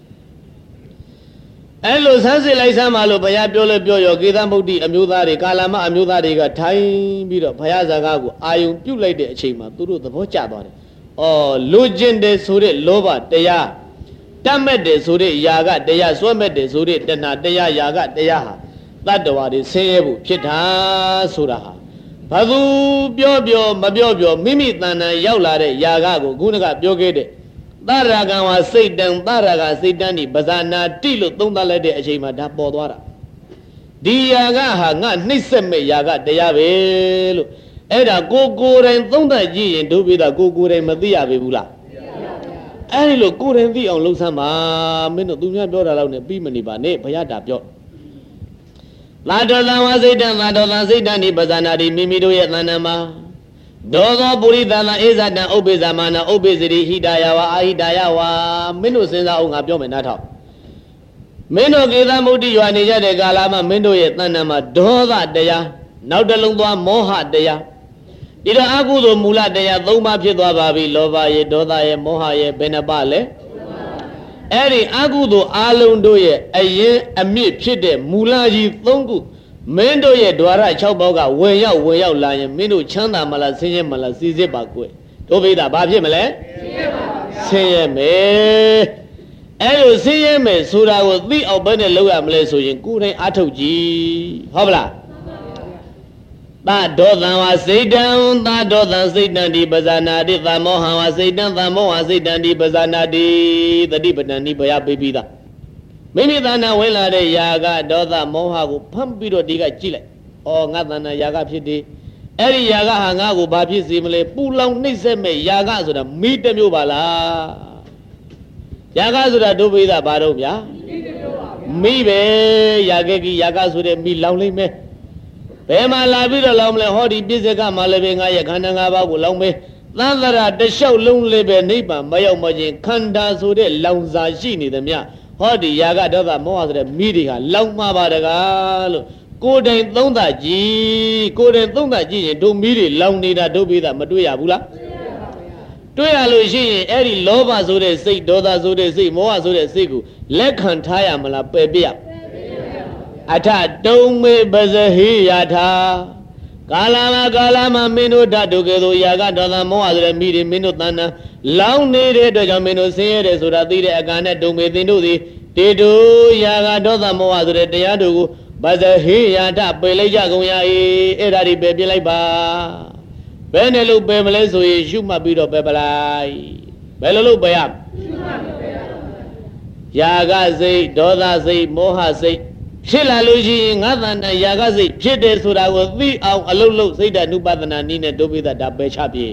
အဲ့လိုဆန်းစစ်လိုက်စမ်းပါလို့ဘုရားပြောလို့ပြောရောကေသမုဒ္ဒိအမျိုးသားတွေကာလမအမျိုးသားတွေကထိုင်ပြီးတော့ဘုရားစကားကိုအာယုံပြုတ်လိုက်တဲ့အချိန်မှာသူတို့သဘောကျသွားတယ်။အော်လူကျင်တယ်ဆိုတဲ့လောဘတရားတတ်မဲ့တယ်ဆိုတဲ့ຢာကတရားစွဲမဲ့တယ်ဆိုတဲ့တဏှာတရားຢာကတရားဟာတတ္တဝါတွေဆင်းရဲဖို့ဖြစ်တာဆိုတာဟာဘာသူပြောပြောမပြောပြောမိမိတဏ္ဍာရောက်လာတဲ့ຢာကကိုခုနကပြောခဲ့တဲ့သရဂံဝါစိတ်တံသရဂစိတ်တံဒီပဇာနာတိလို့သုံးသပ်လိုက်တဲ့အချိန်မှာဒါပေါ်သွားတာဒီຢာကဟာငါနှိမ့်ဆက်မဲ့ຢာကတရားပဲလို့အဲ့ဒါကိုကိုယ်တိုင်သုံးသပ်ကြည့်ရင်ဒုပိသကိုကိုယ်တိုင်မသိရပေဘူးလားအဲ့ဒီလိုကိုယ်တိုင်သိအောင်လှုပ်ဆမ်းပါမင်းတို့သူများပြောတာလောက်နဲ့ပြီးမနေပါနဲ့ဘုရားတာပြောလာတော်သံဝါစိတ်တံလာတော်သံစိတ်တံဒီပဇာနာဒီမိမိတို့ရဲ့သဏ္ဍာန်မှာဒေါသောပုရိသနာဧဇတံဥပ္ပေဇာမာနာဥပ္ပေစရိဟိတယဝအာဟိတယဝမင်းတို့စဉ်းစားအောင်ငါပြောမယ်နားထောင်မင်းတို့ကေသမုဒ္ဒိရွာနေကြတဲ့ကာလမှာမင်းတို့ရဲ့တဏ္ဍာမှာဒေါသတရားနောက်တစ်လုံးသွားမောဟတရားဒီတော့အကုသိုလ်မူလတရားသုံးပါးဖြစ်သွားပါပြီလောဘရဲ့ဒေါသရဲ့မောဟရဲ့ဘယ်နှပါလဲအဲ့ဒီအကုသိုလ်အလုံးတို့ရဲ့အရင်အမြင့်ဖြစ်တဲ့မူလကြီးသုံးခုမင်းတို့ရဲ့ဓဝရ၆ပေါက်ကဝင်ရောက်ဝင်ရောက်လာရင်မင်းတို့ချမ်းသာမလားဆင်းရဲမလားစီစစ်ပါကွယ်တို့ဘိဒါဘာဖြစ်မလဲဆင်းရဲမယ်အဲ့လိုဆင်းရဲမယ်ဆိုတာကိုသိအောင်ဘယ်နဲ့လုပ်ရမလဲဆိုရင်ကိုယ်တိုင်အားထုတ်ကြည့်ဟုတ်ပလားသာဒောသံဝါစိတ်တံသာဒောသံစိတ်တံဒီပဇာနာတိသာမောဟံဝါစိတ်တံသာမောဟစိတ်တံဒီပဇာနာတိတတိပတ္တန်ဒီဘုရားပေးပြီးသားမိမိတဏ္ဍာဝင်လာတဲ့ຢာကဒေါသမောဟကိုဖမ်းပြီးတော့ဒီကကြည့်လိုက်။အော်ငါတဏ္ဍာຢာကဖြစ်တယ်။အဲ့ဒီຢာကဟာငါ့ကိုဘာဖြစ်စေမလဲပူလောင်နှိမ့်ဆက်မဲ့ຢာကဆိုတာမိတစ်မျိုးပါလား။ຢာကဆိုတာဒုဗိဒဘာတော့ဗျာ။မိပဲຢာကကြီးຢာကဆိုတဲ့မိလောင်လိမ့်မယ်။ဘယ်မှာလာပြီးတော့လောင်မလဲဟောဒီပြစ္ဆကမှာလည်းပဲငါရဲ့ခန္ဓာ၅ပါးကိုလောင်မယ်။သံသရာတစ်လျှောက်လုံးလည်းပဲနိဗ္ဗာန်မရောက်မချင်းခန္ဓာဆိုတဲ့လောင်စာရှိနေသည်မြတ်ဟောဒီຢာကဒေါသမောဟဆိုတဲ့မိတွေဟာလောင်မှာပါတကားလို့ကိုယ်တိုင်သုံးသပ်ကြည့်ကိုယ်တိုင်သုံးသပ်ကြည့်ရင်တို့မိတွေလောင်နေတာတို့ပိသားမတွေ့ရဘူးလားတွေ့ရလို့ရှိရင်အဲ့ဒီလောဘဆိုတဲ့စိတ်ဒေါသဆိုတဲ့စိတ်မောဟဆိုတဲ့စိတ်ကိုလက်ခံထားရမလားပယ်ပြအထတုံမေပဇဟိယထာကာလမကာလမမင်းတို့ဓာတ်တို့ကဲ့သို့ຢာကဒေါသမောဟဆိုတဲ့မိတွေမင်းတို့တဏ္ဍာလောင်နေတဲ့အတွက်ကြောင့်မင်းတို့ဆင်းရဲတယ်ဆိုတာသိတဲ့အကံနဲ့ဒုံမေသင်တို့သည်တေတုຢာကဒေါသမောဟဆိုတဲ့တရားတို့ကိုပဇဟိယထာပယ်လိုက်ကြကုန်ရ၏အဲ့ဒါဒီပယ်ပြလိုက်ပါဘယ်နဲ့လို့ပယ်မလဲဆိုရင်ရှုမှတ်ပြီးတော့ပယ်ပလိုက်ဘယ်လိုလုပ်ပယ်ရရှုမှတ်ပြီးပယ်ရຢာကစိတ်ဒေါသစိတ်မောဟစိတ်ဖြစ်လာလို့ရှိရင်ငါတဏ္ဍာຢာကစိတ်ဖြစ်တယ်ဆိုတာကိုသိအောင်အလုံးလုံးစိတ်ဓာတ်နုပဒနာနည်းနဲ့ဒုပိသဒါပယ်ချပြေ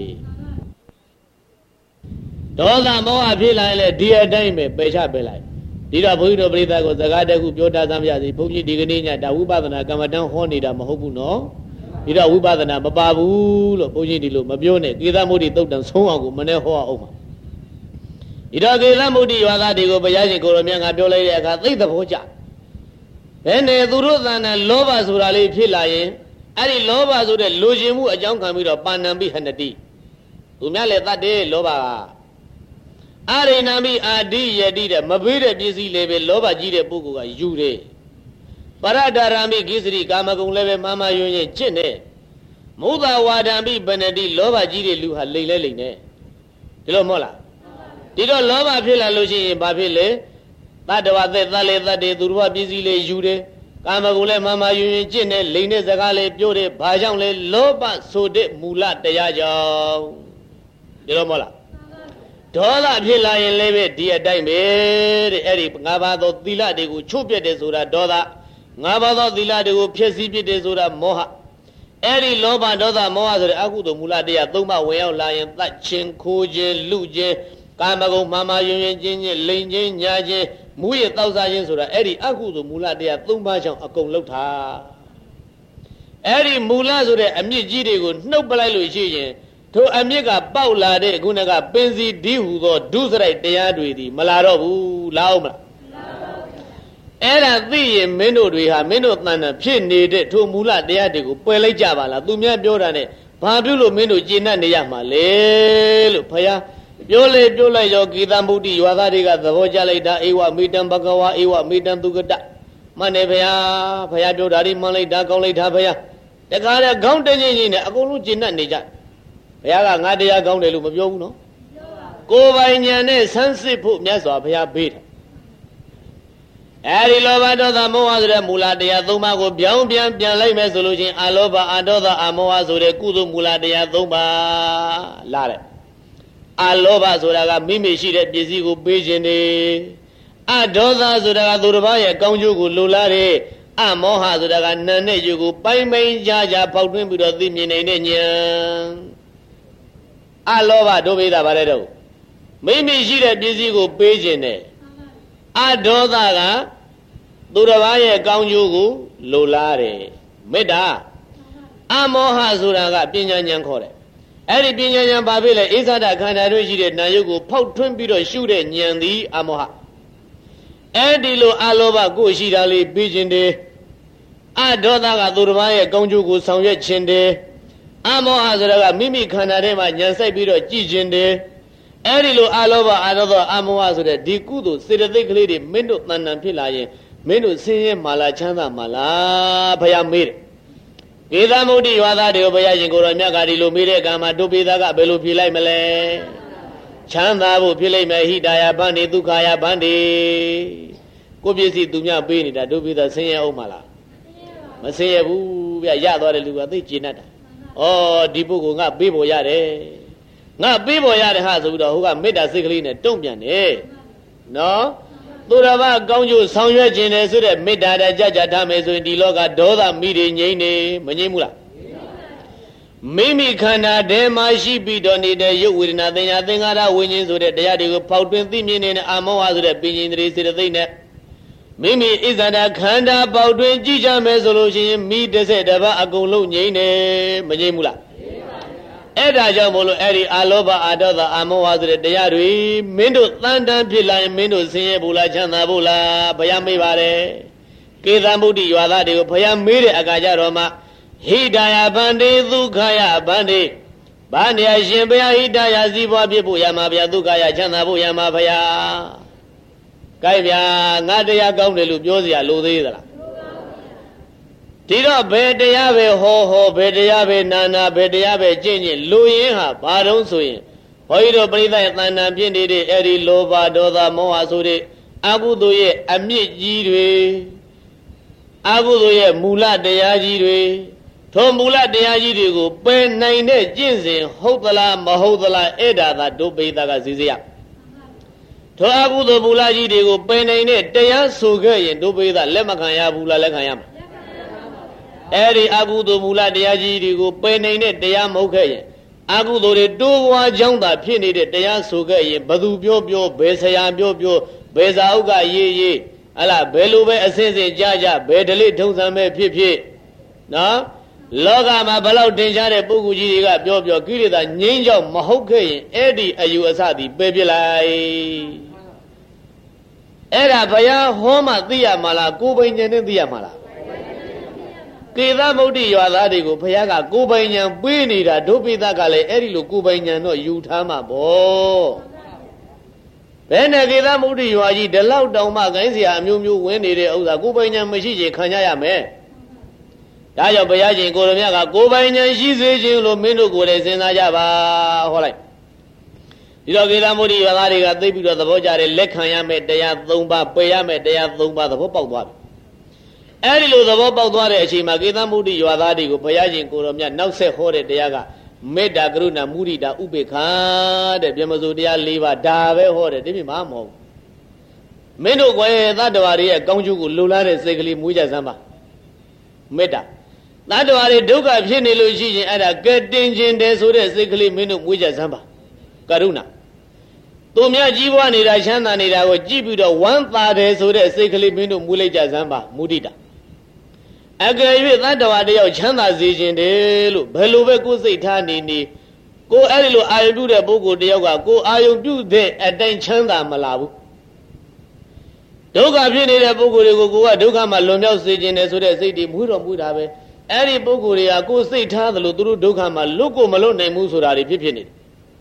ဒေါသမောဟဖြစ်လာရင်လည်းဒီအတိုင်းပဲပယ်ချပယ်လိုက်ဒီတော့ဘုန်းကြီးတို့ပရိသတ်ကိုစကားတခုပြောတာသမ်းပြစီဘုန်းကြီးဒီကနေ့ညဒါဝိပဿနာကမ္မဋ္ဌာန်းဟောနေတာမဟုတ်ဘူးနော်ဒီတော့ဝိပဿနာမပါဘူးလို့ဘုန်းကြီးဒီလိုမပြောနဲ့ကေသမုဒ္ဒိသုတ်တံဆုံးအောင်ကိုမနေ့ဟောအောင်ပါဒီတော့ကေသမုဒ္ဒိရွာသားတွေကိုဘုရားရှင်ကိုရောမြတ်ငါပြောလိုက်တဲ့အခါသိသဘောကျဘယ်နဲ့သူတို့သဏ္ဍာန်လောဘဆိုတာလေးဖြစ်လာရင်အဲ့ဒီလောဘဆိုတဲ့လိုချင်မှုအကြောင်းခံပြီးတော့ပါဏံပိဟနတိသူများလည်းတတ်တယ်လောဘကအာရိဏံပိအာဒီယတိတဲ့မပေးတဲ့ပစ္စည်းလေးပဲလောဘကြီးတဲ့ပုဂ္ဂိုလ်ကယူတယ်ပရဒရာမိဂိစရိကာမဂုဏ်လည်းပဲမာမယွင်ရင်ကျင့်တယ်မုဒ္ဒဝါဒံပိပဏတိလောဘကြီးတဲ့လူဟာလိမ့်လဲလိမ့်နေဒီလိုမဟုတ်လားဒီတော့လောဘဖြစ်လာလို့ရှိရင်ဘာဖြစ်လဲတတ္တဝသက်သက်လေတတ်တယ်သူတို့ကပစ္စည်းလေးယူတယ်ကကာမဂုဏ်လည်းမမယွင်ယွင်ကျင့်တဲ့လိန်တဲ့စကားလေးပြောတဲ့ဘာကြောင့်လဲလောဘဆိုတဲ့မူလတရားကြောင့်ဒီလိုမဟုတ်လားဒေါသဖြစ်လာရင်လည်းပဲဒီအတိုင်းပဲတဲ့အဲ့ဒီငါးပါးသောသီလတွေကိုချုပ်ပြတ်တယ်ဆိုတာဒေါသငါးပါးသောသီလတွေကိုဖျက်ဆီးပြစ်တယ်ဆိုတာမောဟအဲ့ဒီလောဘဒေါသမောဟဆိုတဲ့အကုသိုလ်မူလတရားသုံးပါးဝင်ရောက်လာရင်တတ်ခြင်းခိုးခြင်းလူခြင်းကာမဂုဏ်မာမာယွင်ယွင်ချင်းချင်းလိန်ချင်းညာချင်းမူရတောက်စားခြင်းဆိုတာအဲ့ဒီအကုသိုလ်မူလတရားသုံးပါးကြောင့်အကုန်လောက်တာအဲ့ဒီမူလဆိုတဲ့အမြင့်ကြီးတွေကိုနှုတ်ပလိုက်လို့ရှိရင်ထိုအမြင့်ကပေါက်လာတဲ့ခုနကပင်စီဒီဟူသောဒုစရိုက်တရားတွေဒီမလာတော့ဘူးလာအောင်မလားအဲ့ဒါသိရင်မင်းတို့တွေဟာမင်းတို့တန်တန်ဖြစ်နေတဲ့ထိုမူလတရားတွေကိုပယ်လိုက်ကြပါလားသူများပြောတာနဲ့ဘာပြုလို့မင်းတို့ကျေနပ်နေရမှာလဲလို့ဖယားပြောလေပြောလိုက်ရောဂီတမုဒ္ဒိရွာသားတွေကသဘောကျလိုက်တာဧဝမေတံဘဂဝါဧဝမေတံသူကတမှန်တယ်ဖယားဖယားပြောတာဒီမှန်လိုက်တာကောင်းလိုက်တာဖယားတခါတည်းခေါင်းတင်းချင်းချင်းနဲ့အကုန်လုံးကျေနပ်နေကြဘုရားကငါတရားကောင်းတယ်လို့မပြောဘူးနော်ကိုယ်ပိုင်ဉာဏ်နဲ့ဆန်းစစ်ဖို့မြတ်စွာဘုရားပေးတယ်အဲဒီလောဘဒေါသမောဟဆိုတဲ့မူလတရားသုံးပါးကိုပြောင်းပြန်ပြန်လိုက်မယ်ဆိုလို့ချင်းအလောဘအဒေါသအမောဟဆိုတဲ့ကုသိုလ်မူလတရားသုံးပါးလာတယ်အလောဘဆိုတာကမိမိရှိတဲ့ပစ္စည်းကိုပေးခြင်းနေအဒေါသဆိုတာကသူတစ်ပါးရဲ့ကောင်းကျိုးကိုလိုလားတယ်အမောဟဆိုတာကနာနဲ့ယူကိုပိုင်ပိုင်ကြားကြားပေါက်တွင်းပြီးတော့သိမြင်နေတဲ့ဉာဏ်အလောဘဒုဗေဒဗါတဲ့တော့မိမိရှိတဲ့ပစ္စည်းကိုပေးခြင်းနဲ့အဒေါသကသူတစ်ပါးရဲ့ကောင်းကျိုးကိုလိုလားတယ်မေတ္တာအမောဟဆိုတာကပညာဉာဏ်ခေါ်တယ်အဲ့ဒီပညာဉာဏ်ဘာဖြစ်လဲဣဇဒခန္ဓာတွေရှိတဲ့နာယုတ်ကိုဖောက်ထွင်းပြီးတော့ရှုတဲ့ဉာဏ်သည်အမောဟအဲ့ဒီလိုအလောဘကိုရှိတာလေးပြီးခြင်းတယ်အဒေါသကသူတစ်ပါးရဲ့ကောင်းကျိုးကိုဆောင်ရွက်ခြင်းတယ်အမောဟဆိုတာကမိမိခန္ဓာထဲမှာဉာဏ်စိုက်ပြီးတော့ကြည်ခြင်းတယ်အဲ့ဒီလိုအလောဘအဒေါသအမောဟဆိုတဲ့ဒီကုသိုလ်စေတသိက်ကလေးတွေမင်းတို့တဏ္ဍာဖြစ်လာရင်မင်းတို့ဆင်းရဲမှာလားချမ်းသာမှာလားဘုရားမေးတယ်ကေသမုဒ္ဒိရွာသားတွေကိုဘုရားရှင်ကိုယ်တော်မြတ်ကဒီလိုမေးတဲ့အခါမှာဒုပိသကဘယ်လိုဖြေလိုက်မလဲချမ်းသာဖို့ဖြေလိုက်မယ်ဟိတာယဗန္တိဒုက္ခယဗန္တိကိုပစ္စည်းသူများပေးနေတာဒုပိသဆင်းရဲအောင်မလားမဆင်းရဲဘူးဗျရသွားတဲ့လူကသိကျေနပ်တာဩဒီပုဂ္ဂိုလ်ငါပေးပေါ်ရတယ်ငါပေးပေါ်ရတယ်ဟာဆိုပြီးတော့ဟိုကမေတ္တာစိတ်ကလေးနဲ့တုံ့ပြန်တယ်နော်သူတော်ဘာကောင်းကျိုးဆောင်ရွက်ခြင်းနဲ့ဆိုတဲ့မေတ္တာတကြကြထားမယ်ဆိုရင်ဒီလောကဒေါသမိတွေငြိမ့်နေမငြိမ့်ဘူးလားမိမိခန္ဓာထဲမှာရှိပြီးတော့နေတဲ့ရုပ်ဝေဒနာသင်ညာသင်္ခါရဝိညာဉ်ဆိုတဲ့တရားတွေကိုဖောက်တွင်သိမြင်နေတဲ့အာမောဟဆိုတဲ့ပင်ရှင်တွေစေတသိက်နဲ့မိမိဣဇဒခန္ဓာပေါက်တွင်ကြည့်ကြမယ်ဆိုလို့ရှိရင်မိတစ်ဆက်တစ်ပါးအကုန်လုံးငြိမ့်နေမငြိမ့်ဘူးလားအဲ့ဒါကြောင့်မို့လို့အဲ့ဒီအလောဘအဒေါသအမောဟဆိုတဲ့တရားတွေမင်းတို့တန်တန်ဖြစ်လာရင်မင်းတို့ဆင်းရဲဘူးလားချမ်းသာဘူးလားဘုရားမေးပါတယ်ကေသမုဒ္ဒိရွာသားတွေကိုဘုရားမေးတဲ့အခါကျတော့မှဟိတာယဗန္တိဒုက္ခယဗန္တိဘာနေရရှင်ဘုရားဟိတာယစည်းပွားဖြစ်ဖို့ရမှာဗျာဒုက္ခယချမ်းသာဖို့ရမှာဘုရားကဲဗျာငါတရားကောင်းတယ်လို့ပြောเสียလိုသေးသလားဒီတော့ဘယ်တရားပဲဟောဟောဘယ်တရားပဲနာနာဘယ်တရားပဲကျင့်ကျင့်လူရင်းဟာဘာတုံးဆိုရင်ဘုန်းကြီးတို့ပရိသတ်ရဲ့တဏ္ဍာဖြစ်နေတဲ့အဲ့ဒီလောဘဒေါသမောဟဆိုတဲ့အကုသိုလ်ရဲ့အမြင့်ကြီးတွေအကုသိုလ်ရဲ့မူလတရားကြီးတွေထိုမူလတရားကြီးတွေကိုပယ်နိုင်တဲ့ကျင့်စဉ်ဟုတ်သလားမဟုတ်သလားအဲ့ဒါသာဒုပိသကစီစီရထိုအကုသိုလ်မူလကြီးတွေကိုပယ်နိုင်တဲ့တရားဆိုခဲ့ရင်ဒုပိသလက်မခံရဘူးလားလက်ခံရမှာအဲ့ဒီအကုသိုလ်မူလတရားကြီးတွေကိုပယ်နိုင်တဲ့တရားမဟုတ်ခဲ့ရင်အကုသိုလ်တွေတိုးပွားကြောင်းသာဖြစ်နေတဲ့တရားဆိုခဲ့ရင်ဘသူပြောပြောဘယ်ဆရာပြောပြောဘယ်စာအုပ်ကရေးရေးဟလာဘယ်လိုပဲအစဉ်စဉ်ကြားကြဘယ်ဒလိထုံစံပဲဖြစ်ဖြစ်နော်လောကမှာဘလောက်တင်ရှားတဲ့ပုဂ္ဂိုလ်ကြီးတွေကပြောပြောကိလေသာငြိမ်းချောက်မဟုတ်ခဲ့ရင်အဲ့ဒီအယူအဆသည်ပယ်ပြလိုက်အဲ့ဒါဘုရားဟောမှသိရမှာလားကိုယ်ပိုင်ဉာဏ်နဲ့သိရမှာလားကေသမုဒ္ဒိရွာသားတွေကိုဘုရားကကိုယ်ပိုင်ဉာဏ်ပေးနေတာဒုပိသကလည်းအဲ့ဒီလိုကိုယ်ပိုင်ဉာဏ်တော့ယူထားမှာပေါ့ဘယ်နဲ့ကေသမုဒ္ဒိရွာကြီးဒီလောက်တောင်မှခိုင်းเสียအမျိုးမျိုးဝင်နေတဲ့ဥစ္စာကိုယ်ပိုင်ဉာဏ်မရှိချင်ခံရရမယ်ဒါကြောင့်ဘုရားရှင်ကိုရမြတ်ကကိုယ်ပိုင်ဉာဏ်ရှိစေခြင်းလို့မင်းတို့ကိုယ်လည်းစဉ်းစားကြပါဟောလိုက်ဒီတော့ကေသမုဒ္ဒိရွာသားတွေကသိပြီးတော့သဘောကျတယ်လက်ခံရမယ်တရားသုံးပါးပယ်ရမယ်တရားသုံးပါးသဘောပေါက်သွားပြီအဲ့ဒီလိုသဘောပေါက်သွားတဲ့အချိန်မှာကေသမုဒ္ဒိရွာသားတွေကိုဘုရားရှင်ကိုရောမြတ်နောက်ဆက်ဟောတဲ့တရားကမေတ္တာကရုဏာမုဒိတာဥပေက္ခတဲ့ဗျမစိုးတရား၄ပါးဒါပဲဟောတယ်ဒီပြမှာမဟုတ်ဘူးမင်းတို့ကွယ်သတ္တဝါတွေရဲ့ကောင်းကျိုးကိုလိုလားတဲ့စိတ်ကလေးမွေးကြစမ်းပါမေတ္တာသတ္တဝါတွေဒုက္ခဖြစ်နေလို့ရှိရင်အဲ့ဒါကဲတင်ခြင်းတယ်ဆိုတဲ့စိတ်ကလေးမင်းတို့မွေးကြစမ်းပါကရုဏာသူများကြီးပွားနေတာချမ်းသာနေတာကိုကြည့်ပြီးတော့ဝမ်းသာတယ်ဆိုတဲ့စိတ်ကလေးမင်းတို့မွေးလိုက်ကြစမ်းပါမုဒိတာအကယ်၍သတ္တဝါတယောက်ချမ်းသာစေခြင်းတယ်လို့ဘယ်လိုပဲကိုယ်စိတ်ထားနေနေကိုအဲ့ဒီလိုအာယုပြုတဲ့ပုဂ္ဂိုလ်တယောက်ကကိုအာယုပြုတဲ့အတိုင်းချမ်းသာမလာဘူးဒုက္ခဖြစ်နေတဲ့ပုဂ္ဂိုလ်တွေကိုကိုကဒုက္ခမှာလွန်မြောက်စေခြင်းတယ်ဆိုတဲ့စိတ်တွေမွေးတော်မူတာပဲအဲ့ဒီပုဂ္ဂိုလ်တွေကကိုယ်စိတ်ထားသလိုသူတို့ဒုက္ခမှာလွတ်ကိုမလွတ်နိုင်ဘူးဆိုတာတွေဖြစ်ဖြစ်နေတယ်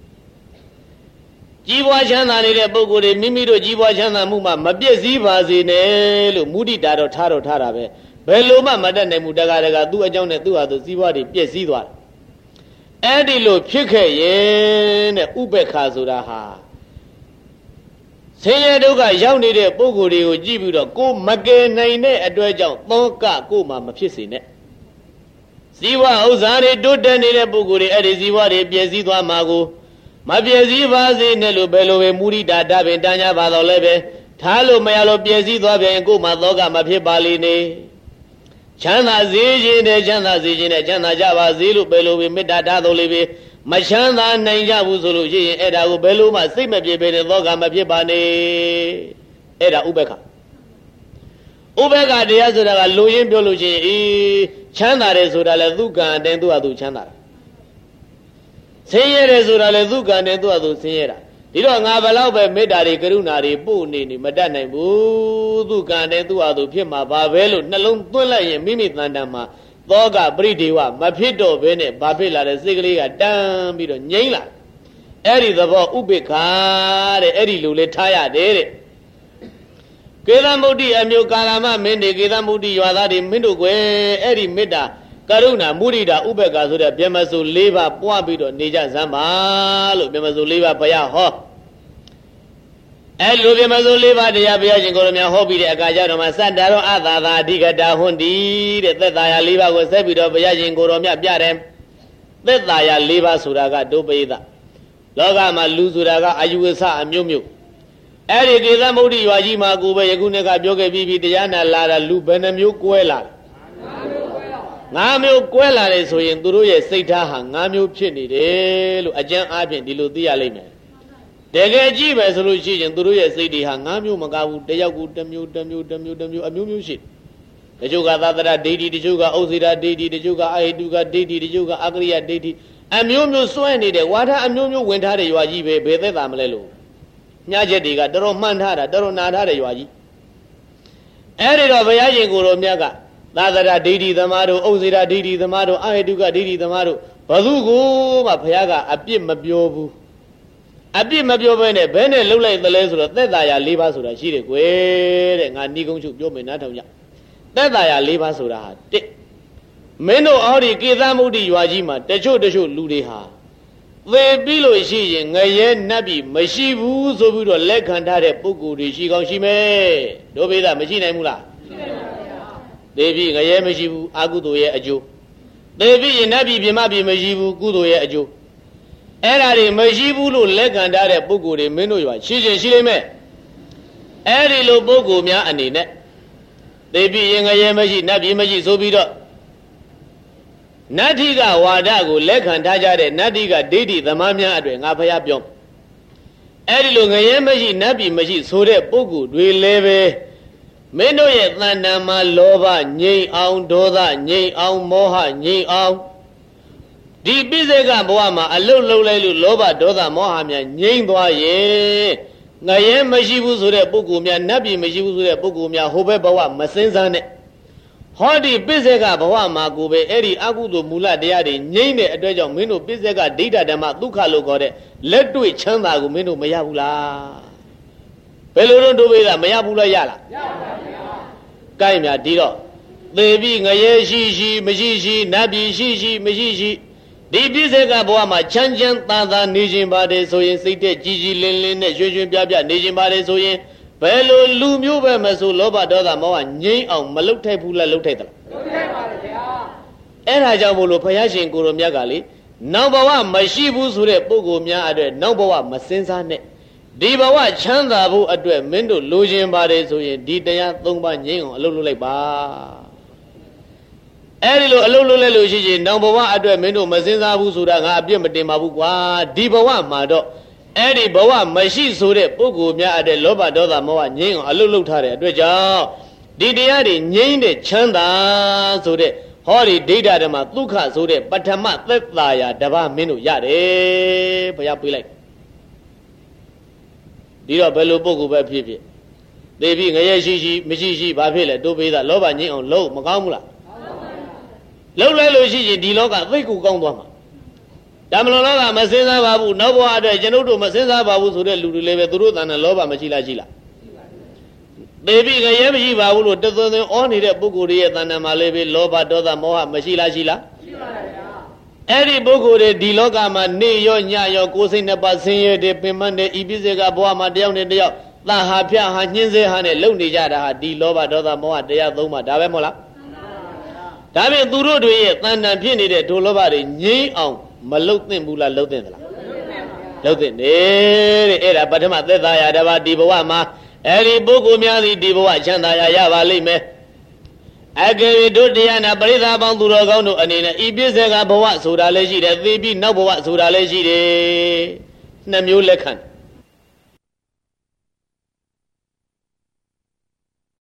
ကြီးပွားချမ်းသာနေတဲ့ပုဂ္ဂိုလ်တွေမိမိတို့ကြီးပွားချမ်းသာမှုမှာမပြည့်စည်ပါစေနဲ့လို့မုဒိတာတော့ထားတော့ထားတာပဲဘယ်လိုမှမတတ်နိုင်ဘူးတကားတကားသူ့အကြောင်းနဲ့သူ့ဟာသူစီးပွားတွေပြည့်စည်သွားတယ်အဲ့ဒီလိုဖြစ်ခဲ့ရင်တဲ့ဥပေက္ခဆိုတာဟာဆင်းရဲဒုက္ခရောက်နေတဲ့ပုဂ္ဂိုလ်တွေကိုကြည့်ပြီးတော့ကိုမကယ်နိုင်တဲ့အတွက်ကြောင့်သောကကိုမှမဖြစ်စေနဲ့ဇီဝဥစ္စာတွေတိုးတက်နေတဲ့ပုဂ္ဂိုလ်တွေအဲ့ဒီဇီဝတွေပြည့်စည်သွားမှာကိုမပြည့်စည်ပါစေနဲ့လို့ဘယ်လိုပဲမုဒိတာတပင်တညာပါတော့လည်းပဲထားလို့မရလို့ပြည့်စည်သွားပြန်ကိုမှသောကမဖြစ်ပါလိမ့်နေချမ်းသာစေခြင်းနဲ့ချမ်းသာစေခြင်းနဲ့ချမ်းသာကြပါစေလို့ဘယ်လိုပဲမေတ္တာထားတော်လေးပဲမချမ်းသာနိုင်ကြဘူးဆိုလို့ရှိရင်အဲ့ဒါကိုဘယ်လိုမှစိတ်မပြေပဲတဲ့သောကမဖြစ်ပါနဲ့အဲ့ဒါဥပေက္ခဥပေက္ခတရားဆိုတာကလိုရင်းပြောလို့ရှိရင်အေးချမ်းသာတယ်ဆိုတာလေသူကံအတိုင်းသူ့ဟာသူချမ်းသာတာဆင်းရဲတယ်ဆိုတာလေသူကံနဲ့သူ့ဟာသူဆင်းရဲတာဒီတော့ငါဘလောက်ပဲမေတ္တာတွေကရုဏာတွေပို့နေနေမတတ်နိုင်ဘူးသူကံနဲ့သူ့ဟာသူဖြစ်မှာပါပဲလို့နှလုံးသွင်းလိုက်ရင်မိမိတန်တန်မှာသောကပရိဒေဝမဖြစ်တော့ဘဲနဲ့ဘာဖြစ်လာတဲ့စိတ်ကလေးကတန်းပြီးတော့ငြိမ့်လာအဲ့ဒီသဘောဥပေက္ခတဲ့အဲ့ဒီလိုလေးထားရတယ်တဲ့ကေသမုဒ္ဒိအမျိုးကာလမမင်းတွေကေသမုဒ္ဒိရွာသားတွေမင်းတို့ကွယ်အဲ့ဒီမေတ္တာကရုဏာမုဒိတာဥပေက္ခဆိုတဲ့ဗျမစိုး၄ပါးပွားပြီးတော့နေကြစမ်းပါလို့ဗျမစိုး၄ပါးဘုရားဟောအဲ့လိုဗျမစိုး၄ပါးတရားဘုရားရှင်ကိုရမြဟောပြီးတဲ့အခါကျတော့မှစတ္တရောအသာသာအဓိကတာဟွန်ဒီတဲ့သက်သာယာ၄ပါးကိုဆက်ပြီးတော့ဘုရားရှင်ကိုရမြပြတယ်သက်သာယာ၄ပါးဆိုတာကဒုပိသလောကမှာလူဆိုတာကအယူဝဆအမျိုးမျိုးအဲ့ဒီကေသမုဒ္ဒိရွာကြီးမှာကိုပဲယခုနှစ်ကပြောခဲ့ပြီးပြီတရားနာလာတာလူဘယ်နှမျိုးကွဲလာငါးမျိုးကွဲလာတယ်ဆိုရင်သူတို့ရဲ့စိတ်ထားဟာငါးမျိုးဖြစ်နေတယ်လို့အကျဉ်းအားဖြင့်ဒီလိုသိရလိမ့်မယ်တကယ်ကြည့်ပဲဆိုလို့ရှိရင်သူတို့ရဲ့စိတ်တွေဟာငါးမျိုးမကဘူးတယောက်ကူတစ်မျိုးတစ်မျိုးတစ်မျိုးတစ်မျိုးအမျိုးမျိုးရှိတချို့ကသတ္တရဒိဋ္ဌိတချို့ကဥစ္စေရာဒိဋ္ဌိတချို့ကအဟိတုကဒိဋ္ဌိတချို့ကအကရိယဒိဋ္ဌိအမျိုးမျိုးစွဲနေတဲ့ဝါဒအမျိုးမျိုးဝင်ထားတဲ့ရွာကြီးပဲဘယ်သက်သာမလဲလို့ညချက်တွေကတော်တော်မှန်ထားတာတော်တော်နာထားတဲ့ရွာကြီးအဲ့ဒီတော့ဘုရားရှင်ကိုယ်တော်မြတ်ကသာသရဒိဋ္ဌိသမားတို့ဥစ္စေရာဒိဋ္ဌိသမားတို့အဟိတုကဒိဋ္ဌိသမားတို့ဘသူကိုမှဘုရားကအပြစ်မပြောဘူးအပြစ်မပြောဘဲနဲ့ဘဲနဲ့လှုပ်လိုက်သလဲဆိုတော့သက်သာယာ၄ပါးဆိုတာရှိတယ်ကွယ်တဲ့ငါဏီကုန်းချုပ်ပြောမယ်နားထောင်ကြသက်သာယာ၄ပါးဆိုတာဟာတစ်မင်းတို့အော်ဒီကေသမုဒ္ဒိရွာကြီးမှာတချို့တချို့လူတွေဟာသေပြီးလို့ရှိရင်ငရဲနတ်ပြည်မရှိဘူးဆိုပြီးတော့လက်ခံထားတဲ့ပုဂ္ဂိုလ်တွေရှိကောင်းရှိမယ်ဒုဗေဒမရှိနိုင်ဘူးလားရှိနိုင်ပါဗျာသေပြီးငရဲမရှိဘူးအကုသိုလ်ရဲ့အကျိုးသေပြီးရင်နတ်ပြည်ပြမပြည်မရှိဘူးကုသိုလ်ရဲ့အကျိုးအဲ့ဒါတွေမရှိဘူးလို့လက်ခံထားတဲ့ပုဂ္ဂိုလ်တွေမင်းတို့ရွာရှိချင်းရှိလိမ့်မယ်အဲ့ဒီလိုပုဂ္ဂိုလ်များအနေနဲ့သေပြီးရင်ငရဲမရှိနတ်ပြည်မရှိဆိုပြီးတော့နတ္ထိကဝါဒကိုလက်ခံထားကြတဲ့နတ္ထိကဒိဋ္ဌိသမားများအတွေ့ငါဖျားပြောအဲ့ဒီလိုငရဲမရှိနတ်ပြည်မရှိဆိုတဲ့ပုဂ္ဂိုလ်တွေလည်းပဲမင်းတို့ရဲ့တဏ္ဍာမှာလောဘငြိမ်အောင်ဒေါသငြိမ်အောင်မောဟငြိမ်အောင်ဒီပိစေကဘဝမှာအလုတ်လုံးလိုက်လို့လောဘဒေါသမောဟများငြိမ်သွားရင်ငရဲမရှိဘူးဆိုတဲ့ပုဂ္ဂိုလ်များနတ်ပြည်မရှိဘူးဆိုတဲ့ပုဂ္ဂိုလ်များဟိုဘက်ဘဝမစင်းစားနဲ့ဟောဒီပိစေကဘဝမှာကိုပဲအဲ့ဒီအကုသိုလ်မူလတရားတွေငြိမ့်တဲ့အတွက်ကြောင့်မင်းတို့ပိစေကဒိဋ္ဌဓမ္မဒုက္ခလို့ခေါ်တဲ့လက်တွေ့ချမ်းသာကိုမင်းတို့မရဘူးလားဘယ်လိုတော့ဒုဗေဒမရဘူးလားရလားရပါဗျာကိုင်းမြဒီတော့သေပြီးငရဲရှိရှိမရှိရှိနတ်ပြည်ရှိရှိမရှိရှိဒီပိစေကဘဝမှာချမ်းချမ်းသာသာနေခြင်းပါတယ်ဆိုရင်စိတ်တဲ့ကြည်ကြည်လင်းလင်းနဲ့ရွှင်ရွှင်ပြပြနေခြင်းပါတယ်ဆိုရင်ဘယ်လိုလူမျိုးပဲမဆိုလောဘဒေါသမောဟငြိမ်းအောင်မလုတ်ထိုက်ဘူးလားလုတ်ထိုက်သလားလုတ်ထိုက်ပါလေဗျာအဲ့ဒါကြောင့်မို့လို့ဘုရားရှင်ကိုရောမြတ်ကလေနောက်ဘဝမရှိဘူးဆိုတဲ့ပုဂ္ဂိုလ်များအတွက်နောက်ဘဝမစင်စားနဲ့ဒီဘဝချမ်းသာဖို့အတွက်မင်းတို့လိုချင်ပါတယ်ဆိုရင်ဒီတရားသုံးပါးငြိမ်းအောင်အလုပ်လုပ်လိုက်ပါအဲ့ဒီလိုအလုပ်လုပ်လိုက်လို့ရှိရင်နောက်ဘဝအတွက်မင်းတို့မစင်စားဘူးဆိုတာငါအပြစ်မတင်ပါဘူးကွာဒီဘဝမှာတော့အဲ့ဒီဘဝမရှိဆိုတဲ့ပုဂ္ဂိုလ်များအတွက်လောဘဒေါသမောဟငြိမ်းအောင်အလုပ်လုပ်ထားတဲ့အတွက်ကြောင့်ဒီတရားတွေငြိမ်းတဲ့ချမ်းသာဆိုတဲ့ဟောဒီဒိဋ္ဌဓမ္မဒုက္ခဆိုတဲ့ပထမသက်သာယာတပါးမင်းတို့ရတယ်ဘုရားပြေးလိုက်ဒီတော့ဘယ်လိုပုဂ္ဂိုလ်ပဲဖြစ်ဖြစ်သေပြီးငရဲရှိရှိမရှိရှိဘာဖြစ်လဲတိုးပေးတာလောဘငြိမ်းအောင်လုပ်မကောင်းဘူးလားလုပ်လိုက်လို့ရှိရင်ဒီလောကသိကူကောင်းသွားမှာဓမ္မလောကမစင်စားပါဘူးနောက်ဘဝအတွက်ကျွန်ုပ်တို့မစင်စားပါဘူးဆိုတဲ့လူတွေလည်းပဲသူတို့တဏ္ဍလောဘမရှိလားရှိလားသေပြီးငရဲမရှိပါဘူးလို့တသွန်သွန်ဩနေတဲ့ပုဂ္ဂိုလ်ရဲ့တဏ္ဍမှာလည်းပဲလောဘဒေါသမောဟမရှိလားရှိလားရှိပါပါဗျာအဲ့ဒီပုဂ္ဂိုလ်တွေဒီလောကမှာနေရောညရောကိုယ်စိတ်နှစ်ပါးဆင်းရဲတဲ့ပင်မတဲ့ဤပြည့်စေကဘဝမှာတယောက်နဲ့တယောက်တန်ဟာဖြတ်ဟာညှင်းစေဟာနဲ့လုံနေကြတာဟာဒီလောဘဒေါသမောဟတရားသုံးပါဒါပဲမဟုတ်လားဒါဖြင့်သူတို့တွေရဲ့တဏ္ဍဖြစ်နေတဲ့ဒုလောဘတွေငြိမ်းအောင်မလုတ်သင့်ဘူးလားလုတ်သင့်သလားလုတ်သင့်တယ်တဲ့အဲ့ဒါပထမသက်သာယာတပါးဒီဘဝမှာအဲ့ဒီပုဂ္ဂိုလ်များသည်ဒီဘဝချမ်းသာရာရပါလိမ့်မယ်အကယ်၍တို့တရားနာပရိသတ်ပေါင်းသူတော်ကောင်းတို့အနေနဲ့ဤပြည့်စေကဘဝဆိုတာလည်းရှိတယ်သေပြီးနောက်ဘဝဆိုတာလည်းရှိတယ်နှစ်မျိုးလက်ခံ